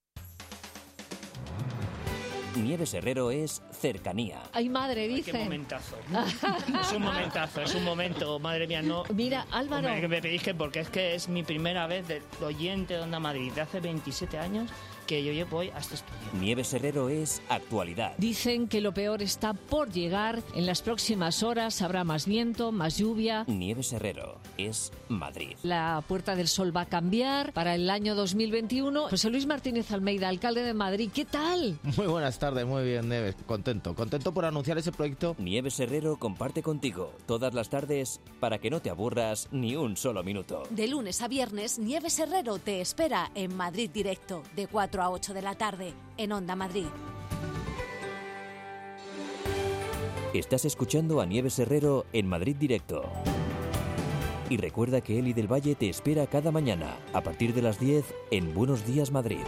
Nieves Herrero es cercanía. Ay, madre, Ay, dice. qué momentazo. Es un momento, madre mía, no. Mira, Álvaro. Me pedís que porque es que es mi primera vez de oyente de Onda Madrid, de hace 27 años que yo voy a este estudio. Nieves Herrero es actualidad. Dicen que lo peor está por llegar. En las próximas horas habrá más viento, más lluvia. Nieves Herrero es Madrid. La Puerta del Sol va a cambiar para el año 2021. José Luis Martínez Almeida, alcalde de Madrid, ¿qué tal? Muy buenas tardes, muy bien, Nieves. Contento por anunciar ese proyecto. Nieves Herrero comparte contigo todas las tardes para que no te aburras ni un solo minuto. De lunes a viernes, Nieves Herrero te espera en Madrid Directo, de 4 a 8 de la tarde, en Onda Madrid. Estás escuchando a Nieves Herrero en Madrid Directo. Y recuerda que Eli del Valle te espera cada mañana, a partir de las 10, en Buenos Días Madrid.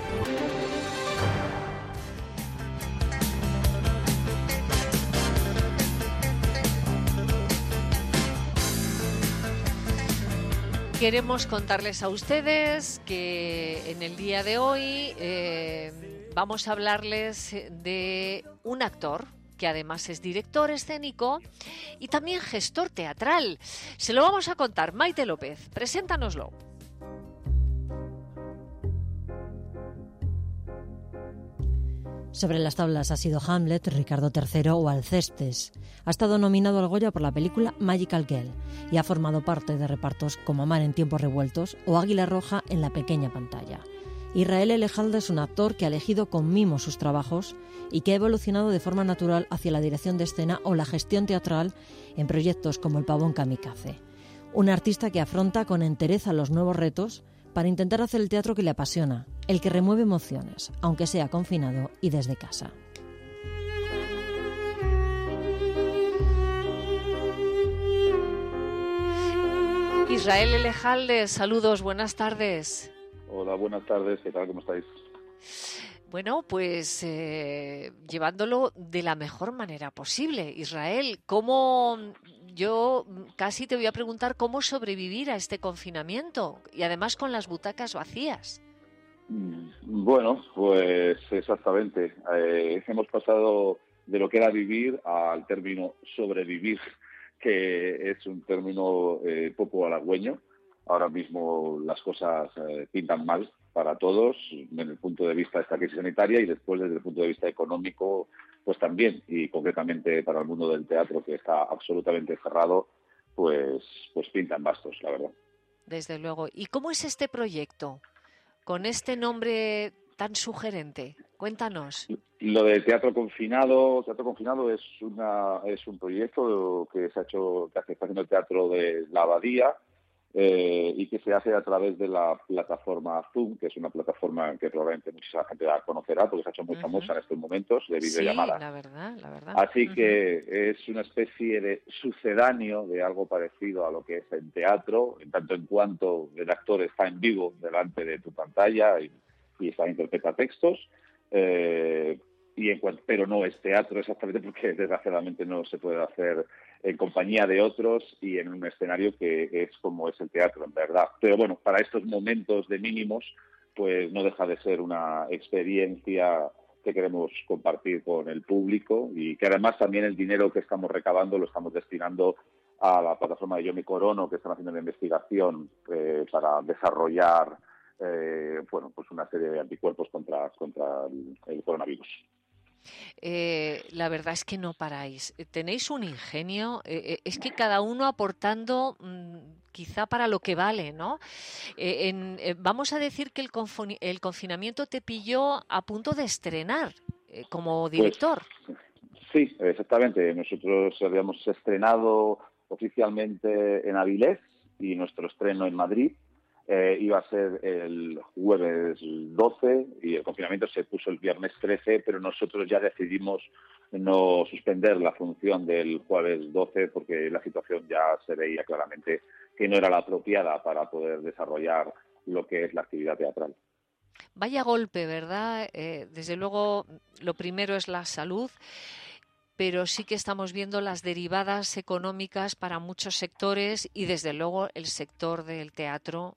Queremos contarles a ustedes que en el día de hoy vamos a hablarles de un actor que además es director escénico y también gestor teatral. Se lo vamos a contar. Maite López, preséntanoslo. Sobre las tablas ha sido Hamlet, Ricardo III o Alcestes. Ha estado nominado al Goya por la película Magical Girl y ha formado parte de repartos como Amar en tiempos revueltos o Águila Roja en la pequeña pantalla. Israel Elejalde es un actor que ha elegido con mimo sus trabajos y que ha evolucionado de forma natural hacia la dirección de escena o la gestión teatral en proyectos como El Pavón Kamikaze. Un artista que afronta con entereza los nuevos retos para intentar hacer el teatro que le apasiona, el que remueve emociones, aunque sea confinado y desde casa. Israel Elejalde, saludos, buenas tardes. Hola, buenas tardes, ¿qué tal? ¿Cómo estáis? Bueno, pues llevándolo de la mejor manera posible. Israel, ¿cómo? Yo casi te voy a preguntar cómo sobrevivir a este confinamiento y además con las butacas vacías. Bueno, pues exactamente. Hemos pasado de lo que era vivir al término sobrevivir, que es un término poco halagüeño. Ahora mismo las cosas pintan mal para todos, desde el punto de vista de esta crisis sanitaria y después desde el punto de vista económico, pues también, y concretamente para el mundo del teatro, que está absolutamente cerrado, pues pintan bastos, la verdad. Desde luego. ¿Y cómo es este proyecto, con este nombre tan sugerente? Cuéntanos. Lo de Teatro Confinado es un proyecto que se ha hecho, que está haciendo el Teatro de la Abadía, y que se hace a través de la plataforma Zoom, que es una plataforma que probablemente mucha gente la conocerá porque se ha hecho muy famosa en estos momentos, de videollamadas. Sí, la verdad. Así que es una especie de sucedáneo de algo parecido a lo que es el teatro, en tanto en cuanto el actor está en vivo delante de tu pantalla y interpreta textos, pero no es teatro exactamente, porque desgraciadamente no se puede hacer en compañía de otros y en un escenario que es como es el teatro, en verdad. Pero bueno, para estos momentos de mínimos, pues no deja de ser una experiencia que queremos compartir con el público y que además también el dinero que estamos recabando lo estamos destinando a la plataforma de Yo Me Corono, que están haciendo una investigación para desarrollar pues una serie de anticuerpos contra el coronavirus. La verdad es que no paráis. Tenéis un ingenio. Es que cada uno aportando quizá para lo que vale, ¿no? Vamos a decir que el confinamiento te pilló a punto de estrenar como director. Pues, sí, exactamente. Nosotros habíamos estrenado oficialmente en Avilés y nuestro estreno en Madrid iba a ser el jueves 12 y el confinamiento se puso el viernes 13, pero nosotros ya decidimos no suspender la función del jueves 12 porque la situación ya se veía claramente que no era la apropiada para poder desarrollar lo que es la actividad teatral. Vaya golpe, ¿verdad? Desde luego, lo primero es la salud, pero sí que estamos viendo las derivadas económicas para muchos sectores y desde luego el sector del teatro.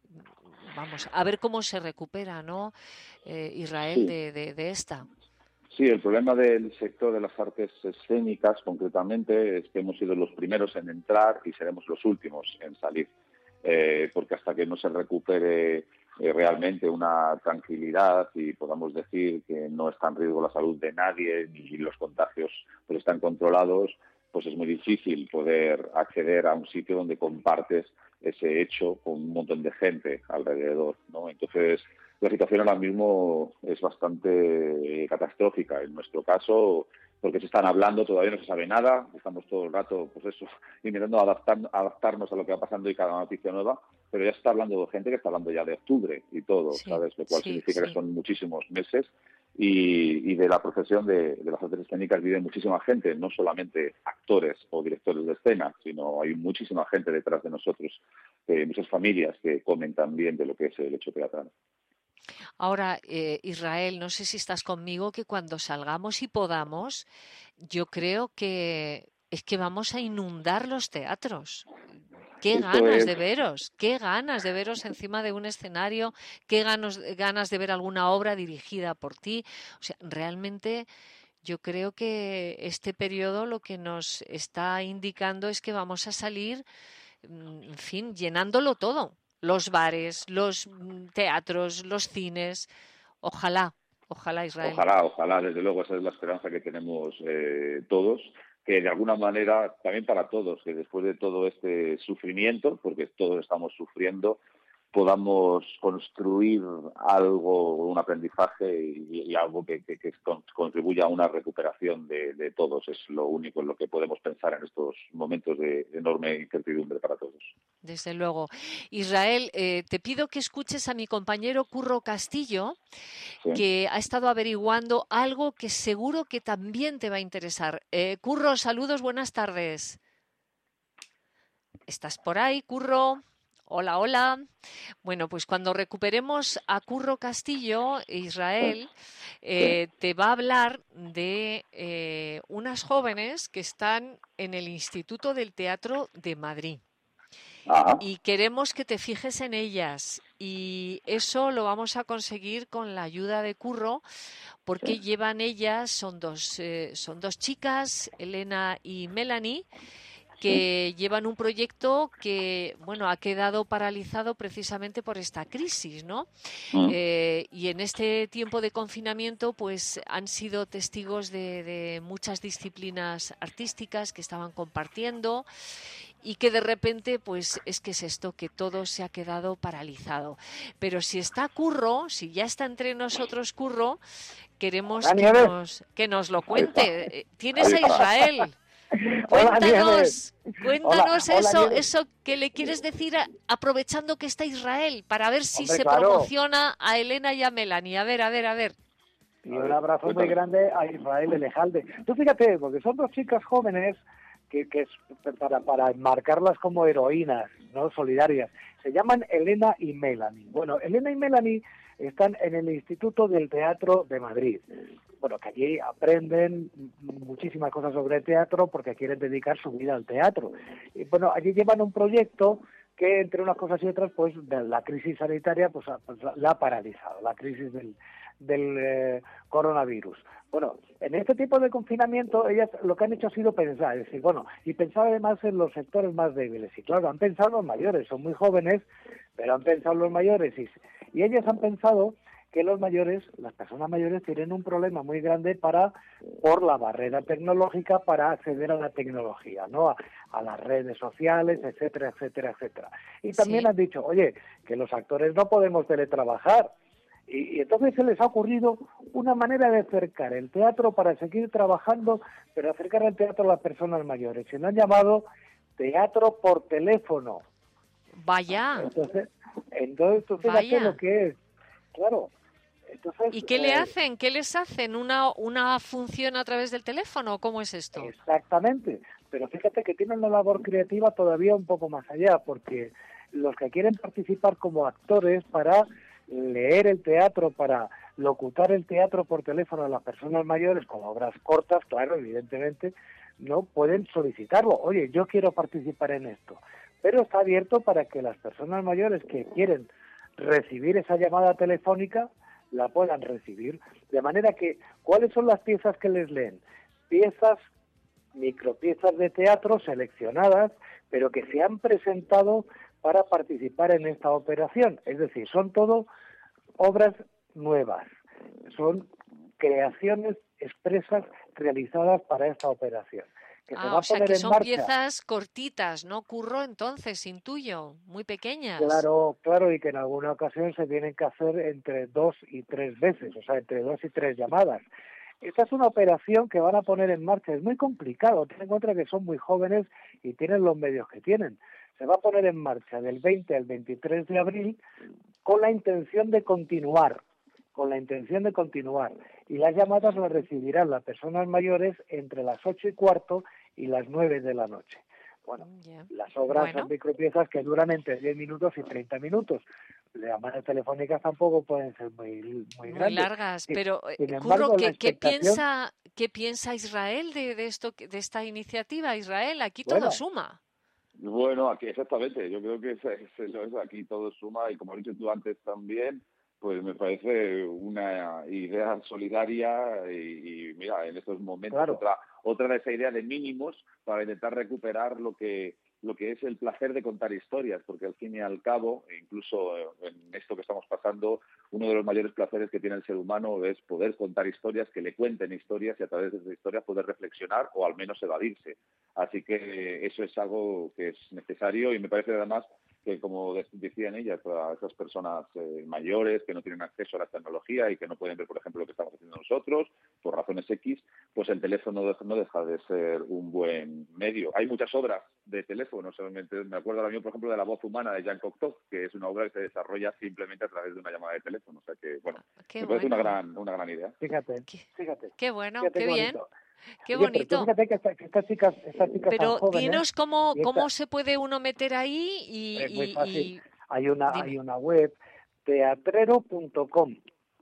Vamos, a ver cómo se recupera, ¿no, Israel, sí, de esta? Sí, el problema del sector de las artes escénicas, concretamente, es que hemos sido los primeros en entrar y seremos los últimos en salir, porque hasta que no se recupere realmente una tranquilidad y podamos decir que no está en riesgo la salud de nadie ni los contagios pues están controlados, pues es muy difícil poder acceder a un sitio donde compartes ese hecho con un montón de gente alrededor, ¿no? Entonces, la situación ahora mismo es bastante catastrófica en nuestro caso, porque se están hablando, todavía no se sabe nada, estamos todo el rato, pues eso, intentando adaptarnos a lo que va pasando y cada noticia nueva, pero ya se está hablando de gente que está hablando ya de octubre y todo, sí, ¿sabes? Lo cual significa que son muchísimos meses y de la profesión de las artes escénicas vive muchísima gente, no solamente actores o directores de escena, sino hay muchísima gente detrás de nosotros, muchas familias que comen también de lo que es el hecho teatral. Ahora, Israel, no sé si estás conmigo, que cuando salgamos y podamos, yo creo que es que vamos a inundar los teatros. Qué ganas de veros encima de un escenario, qué ganas de ver alguna obra dirigida por ti. O sea, realmente yo creo que este periodo lo que nos está indicando es que vamos a salir, en fin, llenándolo todo. Los bares, los teatros, los cines. Ojalá, Israel. Ojalá, desde luego, esa es la esperanza que tenemos todos, que de alguna manera, también para todos, que después de todo este sufrimiento, porque todos estamos sufriendo, podamos construir algo, un aprendizaje y algo que contribuya a una recuperación de todos. Es lo único en lo que podemos pensar en estos momentos de enorme incertidumbre para todos. Desde luego. Israel, te pido que escuches a mi compañero Curro Castillo, sí, que ha estado averiguando algo que seguro que también te va a interesar. Curro, saludos, buenas tardes. ¿Estás por ahí, Curro? Hola, hola. Bueno, pues cuando recuperemos a Curro Castillo, Israel te va a hablar de unas jóvenes que están en el Instituto del Teatro de Madrid. Y queremos que te fijes en ellas, y eso lo vamos a conseguir con la ayuda de Curro, porque llevan ellas, son dos chicas, Elena y Melanie, que llevan un proyecto que, bueno, ha quedado paralizado precisamente por esta crisis, ¿no? Y en este tiempo de confinamiento, pues han sido testigos de muchas disciplinas artísticas que estaban compartiendo, y que de repente, pues es esto, que todo se ha quedado paralizado. Pero si está Curro, si ya está entre nosotros Curro, queremos que nos lo cuente. Tienes a Israel. Cuéntanos eso que le quieres decir, aprovechando que está Israel, para ver si promociona a Elena y a Melanie. A ver. Y un abrazo muy grande a Israel Elejalde. Tú fíjate, porque son dos chicas jóvenes que es para enmarcarlas como heroínas, ¿no? Solidarias. Se llaman Elena y Melanie. Bueno, Elena y Melanie están en el Instituto del Teatro de Madrid. Bueno, que allí aprenden muchísimas cosas sobre teatro porque quieren dedicar su vida al teatro. Y bueno, allí llevan un proyecto que, entre unas cosas y otras, pues la crisis sanitaria pues la ha paralizado, la crisis del coronavirus. Bueno, en este tipo de confinamiento ellas lo que han hecho ha sido pensar, es decir, bueno, y pensar además en los sectores más débiles. Y claro, han pensado en los mayores, son muy jóvenes, pero han pensado en los mayores y ellas han pensado que los mayores, las personas mayores, tienen un problema muy grande por la barrera tecnológica para acceder a la tecnología, ¿no? A las redes sociales, etcétera, etcétera, etcétera. Y también han dicho, oye, que los actores no podemos teletrabajar. Y entonces se les ha ocurrido una manera de acercar el teatro para seguir trabajando, pero acercar el teatro a las personas mayores. Se lo han llamado teatro por teléfono. Vaya. Entonces tú fíjate lo que es. Claro. Entonces, ¿y qué le hacen? ¿Qué les hacen? ¿Una función a través del teléfono? ¿Cómo es esto? Exactamente. Pero fíjate que tienen una labor creativa todavía un poco más allá, porque los que quieren participar como actores para leer el teatro, para locutar el teatro por teléfono a las personas mayores con obras cortas, claro, evidentemente, no pueden solicitarlo. Oye, yo quiero participar en esto. Pero está abierto para que las personas mayores que quieren recibir esa llamada telefónica la puedan recibir. De manera que, ¿cuáles son las piezas que les leen? Micropiezas de teatro seleccionadas, pero que se han presentado para participar en esta operación. Es decir, son todo obras nuevas, son creaciones expresas realizadas para esta operación. Que se va a poner que en son marcha. Piezas cortitas, ¿no, Curro? Entonces, intuyo, muy pequeñas. Claro, y que en alguna ocasión se tienen que hacer entre 2 y 3 veces, o sea, entre 2 y 3 llamadas. Esta es una operación que van a poner en marcha. Es muy complicado, ten en cuenta que son muy jóvenes y tienen los medios que tienen. Se va a poner en marcha del 20 al 23 de abril con la intención de continuar. Y las llamadas las recibirán las personas mayores entre las 8:15 y las 9 de la noche. Bueno, las obras son micropiezas que duran entre 10 minutos y 30 minutos. Las llamadas telefónicas tampoco pueden ser muy grandes. Largas, pero sin embargo, Curro, ¿qué piensa Israel de esto, de esta iniciativa? Israel, aquí todo suma. Bueno, aquí exactamente. Yo creo que aquí todo suma, y como has dicho tú antes también, pues me parece una idea solidaria y mira, en estos momentos otra de esa idea de mínimos para intentar recuperar lo que es el placer de contar historias, porque al fin y al cabo, incluso en esto que estamos pasando, uno de los mayores placeres que tiene el ser humano es poder contar historias, que le cuenten historias y a través de esas historias poder reflexionar o al menos evadirse. Así que eso es algo que es necesario y me parece además que, como decían ellas, para esas personas mayores que no tienen acceso a la tecnología y que no pueden ver, por ejemplo, lo que estamos haciendo nosotros, por razones X, pues el teléfono no deja de ser un buen medio. Hay muchas obras de teléfono, solamente me acuerdo ahora mismo, por ejemplo, de La voz humana de Jean Cocteau, que es una obra que se desarrolla simplemente a través de una llamada de teléfono. O sea que, bueno, me parece una gran idea. Fíjate. Qué bueno, Fíjate qué bien. bonito. Qué bonito. Pero fíjate que estas chicas pero jóvenes, dinos cómo se puede uno meter ahí es muy fácil. Hay una web, teatrero.com.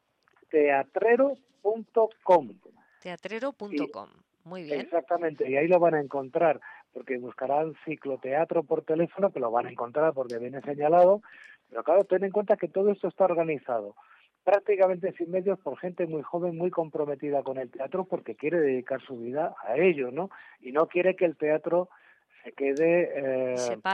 Teatrero.com. Muy bien. Exactamente, y ahí lo van a encontrar, porque buscarán cicloteatro por teléfono, que lo van a encontrar porque viene señalado, pero claro, ten en cuenta que todo esto está organizado prácticamente sin medios por gente muy joven, muy comprometida con el teatro, porque quiere dedicar su vida a ello, ¿no? Y no quiere que el teatro se quede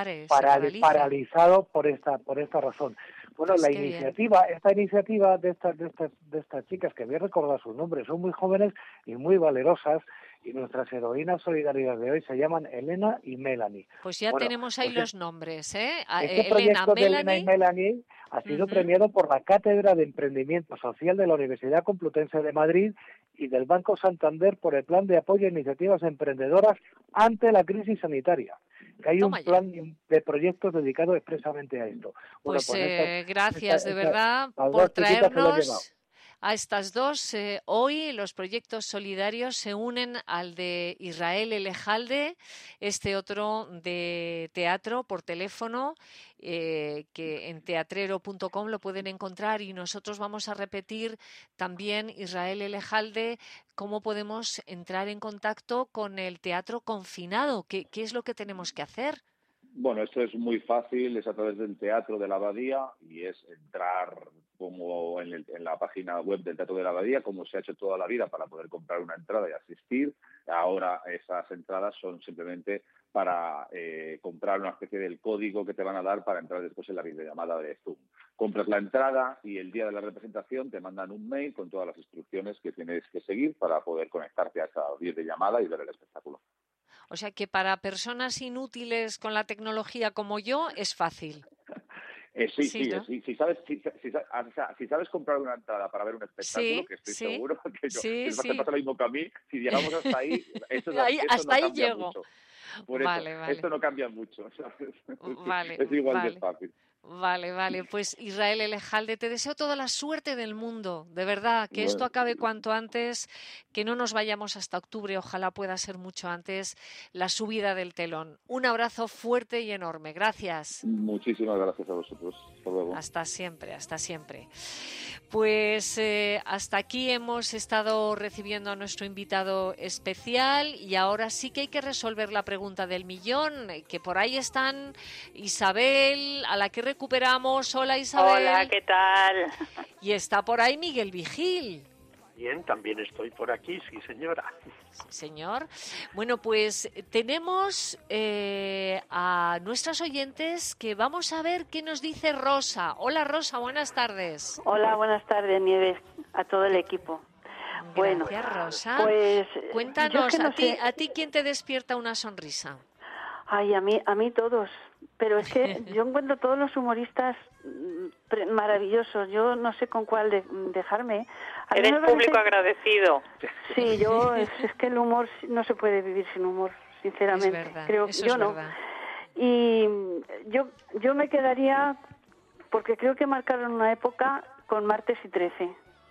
paralizado por esta razón. Bueno, Pues esta iniciativa de estas chicas, que voy a recordar sus nombres, son muy jóvenes y muy valerosas, y nuestras heroínas solidarias de hoy se llaman Elena y Melanie. Pues ya tenemos ahí los nombres, ¿eh? Este proyecto de Elena y Melanie ha sido premiado por la Cátedra de Emprendimiento Social de la Universidad Complutense de Madrid y del Banco Santander por el Plan de Apoyo a Iniciativas Emprendedoras ante la Crisis Sanitaria. Que hay un plan de proyectos dedicado expresamente a esto. Pues gracias de verdad por traernos a estas dos. Hoy los proyectos solidarios se unen al de Israel Elejalde, este otro de teatro por teléfono, que en teatrero.com lo pueden encontrar, y nosotros vamos a repetir también, Israel Elejalde, cómo podemos entrar en contacto con el teatro confinado. ¿Qué es lo que tenemos que hacer? Bueno, esto es muy fácil, es a través del Teatro de la Abadía, y es entrar como en la página web del Teatro de la Abadía, como se ha hecho toda la vida, para poder comprar una entrada y asistir. Ahora esas entradas son simplemente para comprar una especie del código que te van a dar para entrar después en la videollamada de Zoom. Compras la entrada y el día de la representación te mandan un mail con todas las instrucciones que tienes que seguir para poder conectarte a esa videollamada y ver el espectáculo. O sea que para personas inútiles con la tecnología como yo es fácil. Sí, ¿no? Si sabes comprar una entrada para ver un espectáculo, que estoy seguro que te pasa lo mismo que a mí, si llegamos hasta ahí, hasta ahí llego. Mucho. Vale. Esto no cambia mucho, ¿sabes? Es igual de fácil. Vale. Pues Israel Elejalde, te deseo toda la suerte del mundo, de verdad, que esto acabe cuanto antes, que no nos vayamos hasta octubre, ojalá pueda ser mucho antes la subida del telón. Un abrazo fuerte y enorme, gracias. Muchísimas gracias a vosotros. Hasta luego. Hasta siempre. Pues hasta aquí hemos estado recibiendo a nuestro invitado especial, y ahora sí que hay que resolver la pregunta del millón, que por ahí están Isabel, a la que recuperamos. Hola, Isabel. Hola, ¿qué tal? Y está por ahí Miguel Vigil. Bien, también estoy por aquí, sí, señora. Sí, señor. Bueno, pues tenemos a nuestras oyentes que vamos a ver qué nos dice Rosa. Hola, Rosa, buenas tardes. Hola, buenas tardes, Nieves, a todo el equipo. Gracias, Rosa. Pues cuéntanos, ¿a ti quién te despierta una sonrisa? Ay, a mí todos. Pero es que yo encuentro todos los humoristas maravillosos. Yo no sé con cuál dejarme. Eres público agradecido. Sí, es que el humor no se puede vivir sin humor, sinceramente. Es verdad, creo eso yo es no. verdad. Y yo me quedaría, porque creo que marcaron una época con Martes y 13.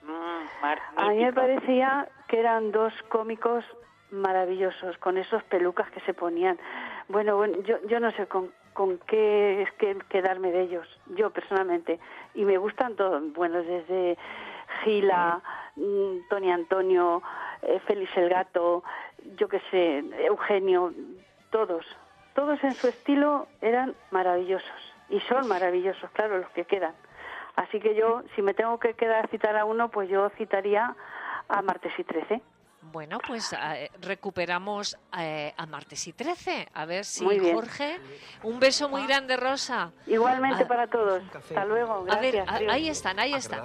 A mí me parecía que eran dos cómicos maravillosos, con esos pelucas que se ponían. Bueno, yo no sé con qué es que quedarme de ellos, yo personalmente. Y me gustan todos, bueno, desde Gila, Tony Antonio, Félix el Gato, yo qué sé, Eugenio, todos en su estilo eran maravillosos. Y son maravillosos, claro, los que quedan. Así que yo, si me tengo que quedar a citar a uno, pues yo citaría a Martes y 13. Bueno, pues recuperamos a Martes y 13. A ver si Jorge... Un beso muy grande, Rosa. Igualmente para todos. Hasta luego. Gracias. A ver, ahí están.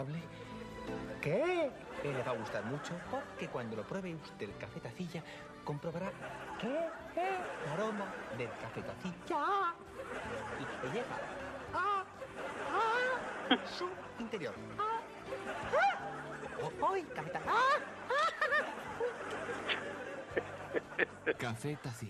¿Qué? Le va a gustar mucho, porque cuando lo pruebe usted el café tacilla, comprobará que el aroma del café tacilla y llega a su interior. ¡Hoy, café tacilla! Café tacilla.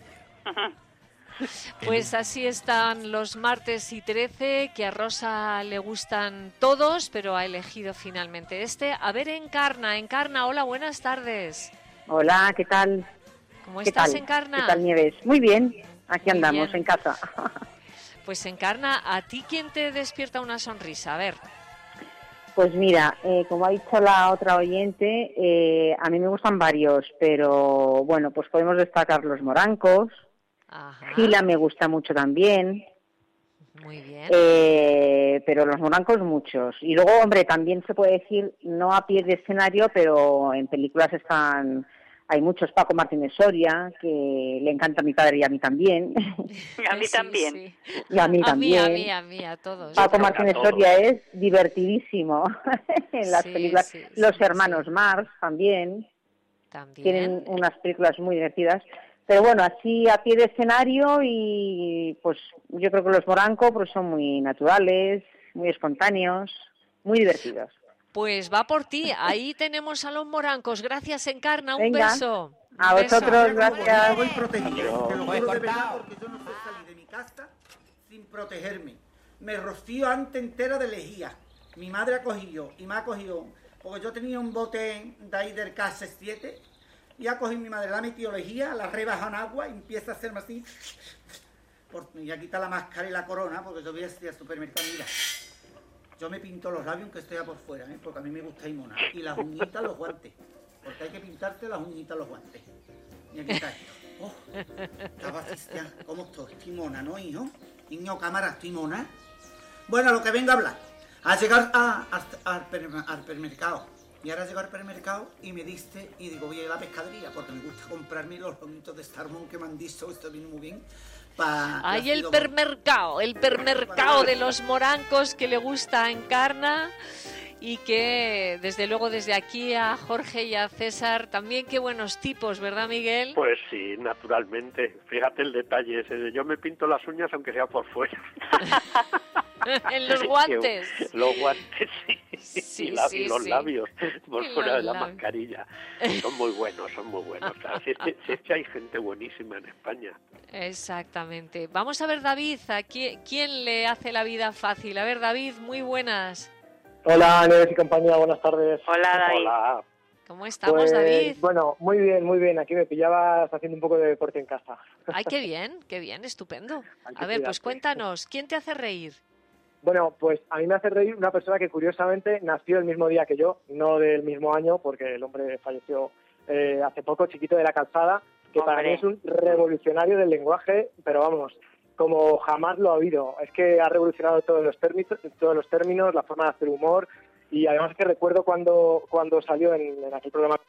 Pues así están los Martes y 13, que a Rosa le gustan todos, pero ha elegido finalmente este. A ver, Encarna, hola, buenas tardes. Hola, ¿qué tal? ¿Cómo ¿Qué estás, tal? Encarna? ¿Qué tal, Nieves? Muy bien, aquí Muy andamos, bien. en casa. Pues Encarna, ¿a ti quién te despierta una sonrisa? A ver. Pues mira, como ha dicho la otra oyente, a mí me gustan varios, pero bueno, pues podemos destacar los morancos. Gila me gusta mucho también. Muy bien. Pero los morancos muchos. Y luego, hombre, también se puede decir, no a pie de escenario, pero en películas hay muchos. Paco Martínez Soria, que le encanta a mi padre y a mí también. A mí también. Y a mí también. A mí, a todos. Paco Martínez Soria es divertidísimo en las películas. Los hermanos Marx también. Tienen unas películas muy divertidas. Pero bueno, así a pie de escenario y pues yo creo que los morancos pues son muy naturales, muy espontáneos, muy divertidos. Pues va por ti, ahí tenemos a los morancos. Gracias, Encarna, un Venga. beso. A Un beso. vosotros, gracias. Voy protegido, te lo juro de verdad, porque yo no sé salir de mi casa sin protegerme. Me rocío antes entera de lejía. Mi madre ha cogido y me ha cogido, porque yo tenía un bote de ahí del KS7 y ha cogido mi madre, la ha metido lejía, la rebaja en agua y empieza a hacerme así. Y a quitar la máscara y la corona, porque yo voy a ir al supermercado. Mira, yo me pinto los labios aunque esté por fuera, porque a mí me gusta ir mona. Y las uñitas, los guantes. Porque hay que pintarte las uñitas, los guantes. Y aquí está esto. Oh, Cristian, ¿cómo estoy? Estoy mona, ¿no, hijo? Niño, cámara, estoy mona. Bueno, lo que vengo a hablar. A llegar al supermercado. Y ahora llego al supermercado y me diste, y digo, voy a ir a la pescadería, porque me gusta comprarme los lomitos de salmón que me han dicho, esto viene muy bien. Hay el permercado de los morancos que le gusta a Encarna y que desde luego desde aquí a Jorge y a César también qué buenos tipos, ¿verdad, Miguel? Pues sí, naturalmente. Fíjate el detalle ese de yo me pinto las uñas aunque sea por fuera. En los guantes. Los guantes, sí. Y los labios por Y fuera los de la labios. mascarilla. Son muy buenos. Claro, si es que hay gente buenísima en España. Exactamente. Vamos a ver, David, ¿a quién le hace la vida fácil? A ver, David, muy buenas. Hola, Nieves y compañía, buenas tardes. Hola, David. Hola. ¿Cómo estamos, Pues, David? Bueno, muy bien. Aquí me pillabas haciendo un poco de deporte en casa. Ay, qué bien, estupendo. Hay que A ver, pues cuidarse. cuéntanos, ¿quién te hace reír? Bueno, pues a mí me hace reír una persona que curiosamente nació el mismo día que yo, no del mismo año, porque el hombre falleció hace poco, Chiquito de la Calzada, que para mí es un revolucionario del lenguaje, pero vamos, como jamás lo ha habido. Es que ha revolucionado todos los términos, la forma de hacer humor, y además es que recuerdo cuando salió en aquel programa.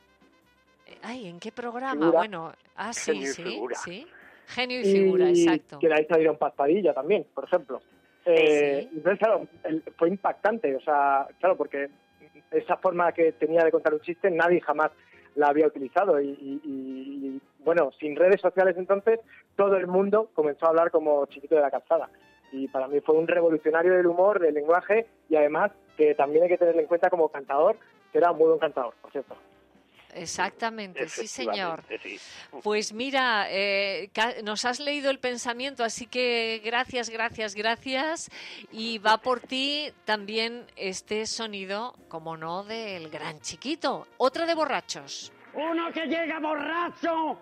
Ay, ¿en qué programa? Figura. Bueno, sí, Genio y Figura. sí. Genio y figura, exacto. Que de ahí salieron Paz Padilla también, por ejemplo. Entonces, claro, fue impactante, o sea, claro, porque esa forma que tenía de contar un chiste nadie jamás la había utilizado y bueno, sin redes sociales entonces todo el mundo comenzó a hablar como Chiquito de la Calzada y para mí fue un revolucionario del humor, del lenguaje y además que también hay que tenerlo en cuenta como cantador, que era un muy buen cantador, por cierto. Exactamente, sí, señor. Sí. Pues mira, nos has leído el pensamiento, así que gracias. Y va por ti también este sonido, como no, del gran Chiquito. Otra de borrachos. Uno que llega borracho.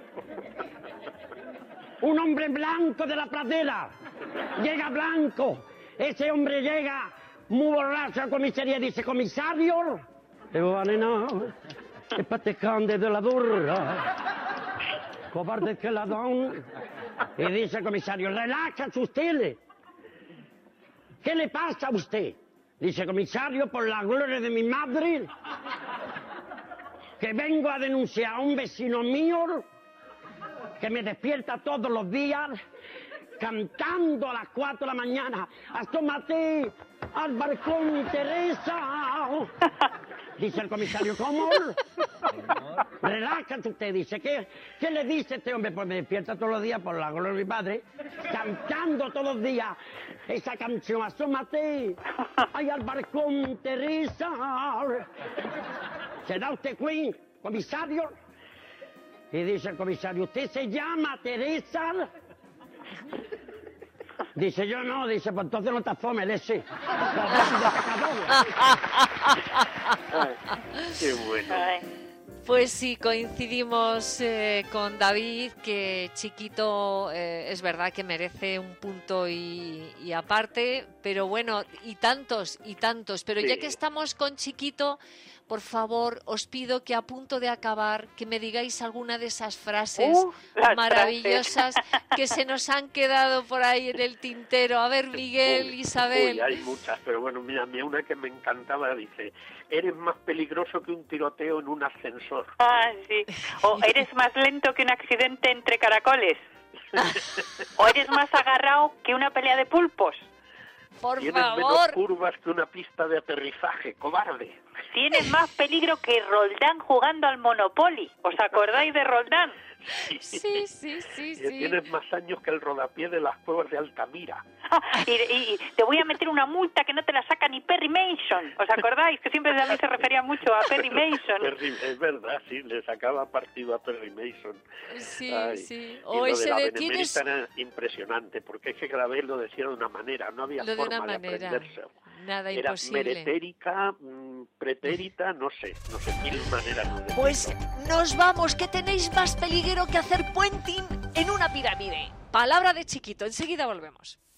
Un hombre blanco de la pradera. Llega blanco. Ese hombre llega muy borracho a la comisaría y dice, comisario. Digo, vale, no. Es patecante de la burra. Cobarde que ladrón. Y dice el comisario, relájese usted. ¿Qué le pasa a usted? Dice, comisario, por la gloria de mi madre, que vengo a denunciar a un vecino mío que me despierta todos los días cantando a las 4 de la mañana. Asómate al balcón, Teresa. Dice el comisario, ¿cómo? Relájate usted, dice. ¿Qué le dice este hombre? Pues me despierta todos los días por la gloria de mi padre, cantando todos los días esa canción, asómate ahí al balcón, Teresa. ¿Será usted Queen, comisario? Y dice el comisario, ¿usted se llama Teresa? Dice, yo no, dice, pues entonces no te fome, ese. Qué bueno. Pues sí, coincidimos con David, que Chiquito es verdad que merece un punto y aparte, pero bueno, y tantos, pero sí. Ya que estamos con Chiquito, por favor, os pido que a punto de acabar, que me digáis alguna de esas frases maravillosas que se nos han quedado por ahí en el tintero. A ver, Miguel, Isabel. Hay muchas, pero bueno, mira, a mí una que me encantaba dice: eres más peligroso que un tiroteo en un ascensor. Ah, sí. O eres más lento que un accidente entre caracoles. O eres más agarrado que una pelea de pulpos. Tienes menos curvas que una pista de aterrizaje, cobarde. Tienes más peligro que Roldán jugando al Monopoly. ¿Os acordáis de Roldán? Sí. Tienes más años que el rodapié de las cuevas de Altamira. Y te voy a meter una multa que no te la saca ni Perry Mason. ¿Os acordáis? Que siempre a mí se refería mucho a Perry Mason. Es verdad, sí, le sacaba partido a Perry Mason. Sí. O ese de tienes... era impresionante, porque es que cada vez lo decía de una manera, no había forma de aprenderse. Nada era imposible. Meretérica, pretérita, no sé, mil maneras. Pues nos vamos, que tenéis más peligro que hacer puenting en una pirámide. Palabra de Chiquito, enseguida volvemos.